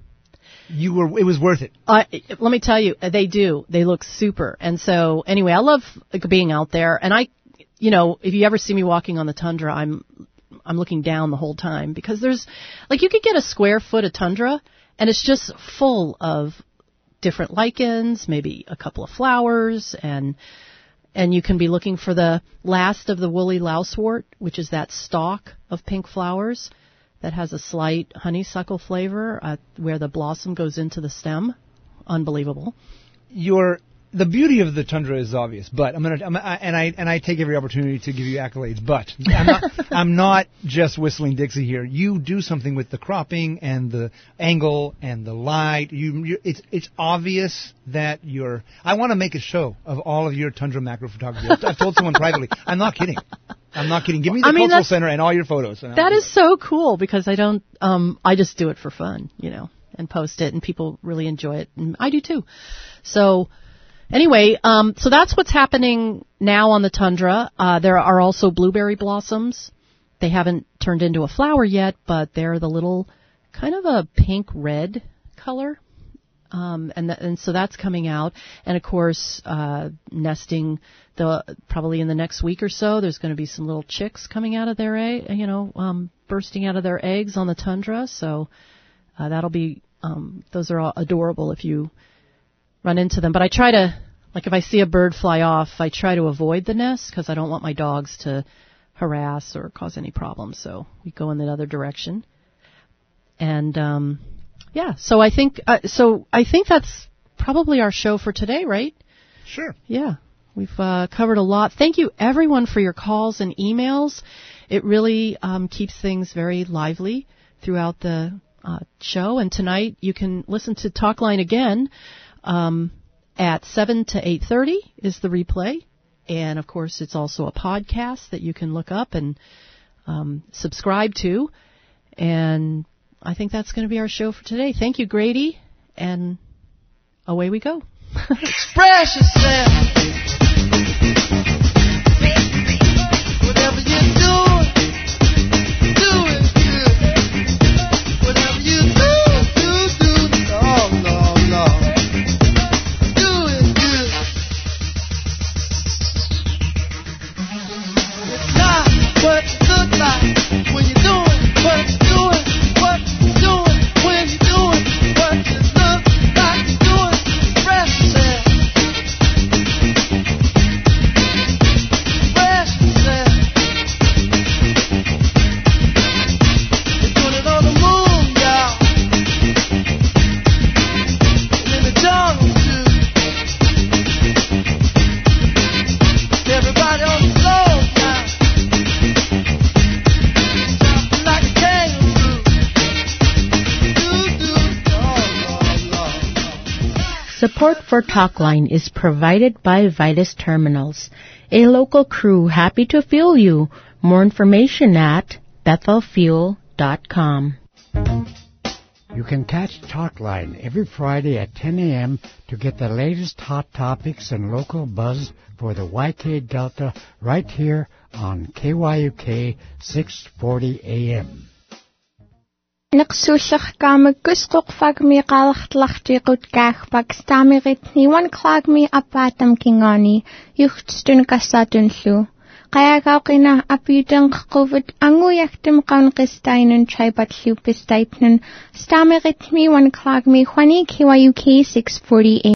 You were. It was worth it. Uh, let me tell you, they do. They look super. And so, anyway, I love being out there. And I, you know, if you ever see me walking on the tundra, I'm I'm looking down the whole time because there's, like, you could get a square foot of tundra, and it's just full of different lichens, maybe a couple of flowers, and and you can be looking for the last of the woolly lousewort, which is that stalk of pink flowers that has a slight honeysuckle flavor uh, where the blossom goes into the stem. Unbelievable. Your the beauty of the tundra is obvious, but I'm gonna I'm, I, and I and I take every opportunity to give you accolades. But I'm not I'm not just whistling Dixie here. You do something with the cropping and the angle and the light. You, you it's it's obvious that you're. I want to make a show of all of your tundra macro photography. I've, I've told someone privately. I'm not kidding. I'm not kidding. Give me the I mean, cultural center and all your photos. And that is so cool because I don't. Um, I just do it for fun, you know, and post it, and people really enjoy it, and I do too. So. Anyway, um, so that's what's happening now on the tundra. Uh, there are also blueberry blossoms. They haven't turned into a flower yet, but they're the little kind of a pink-red color. Um, and, th- and so that's coming out. And, of course, uh, nesting the probably in the next week or so, there's going to be some little chicks coming out of their egg, you know, um, bursting out of their eggs on the tundra. So uh, that'll be, um, those are all adorable if you run into them. But I try to, like if I see a bird fly off, I try to avoid the nest because I don't want my dogs to harass or cause any problems. So we go in the other direction. And, um, yeah, so I think, uh, so I think that's probably our show for today, right? Sure. Yeah. We've uh, covered a lot. Thank you, everyone, for your calls and emails. It really um, keeps things very lively throughout the uh, show. And tonight you can listen to Talkline again. Um, at seven to eight thirty is the replay. And, of course, it's also a podcast that you can look up and um, subscribe to. And I think that's going to be our show for today. Thank you, Grady. And away we go. Express yourself. Whatever you're doing, do it good. Whatever you do, do, do. Oh, no, no. What it look like when you're doing what you're doing, what you're doing when you're doing what it look like you're doing. Express yourself. Express yourself. You're doing it on the moon, y'all. And in the jungle too. Everybody on the floor now. Support for Talkline is provided by Vitus Terminals, a local crew happy to fuel you. More information at bethel fuel dot com. You can catch Talkline every Friday at ten a.m. to get the latest hot topics and local buzz for the Y K Delta right here on K Y U K six forty A M. Naqsullaq kama kusquq fagmi qalaqtlaqtiqut kahpak stamirit niwan klagmi apatam kingani yuchtstun kasatunlu. Kaya kaukina apyutang quvut anguyaktim qaunqistainun chaibatlu pistaipnun stamirit mi wan klagmi Juani K Y U K six forty-eight.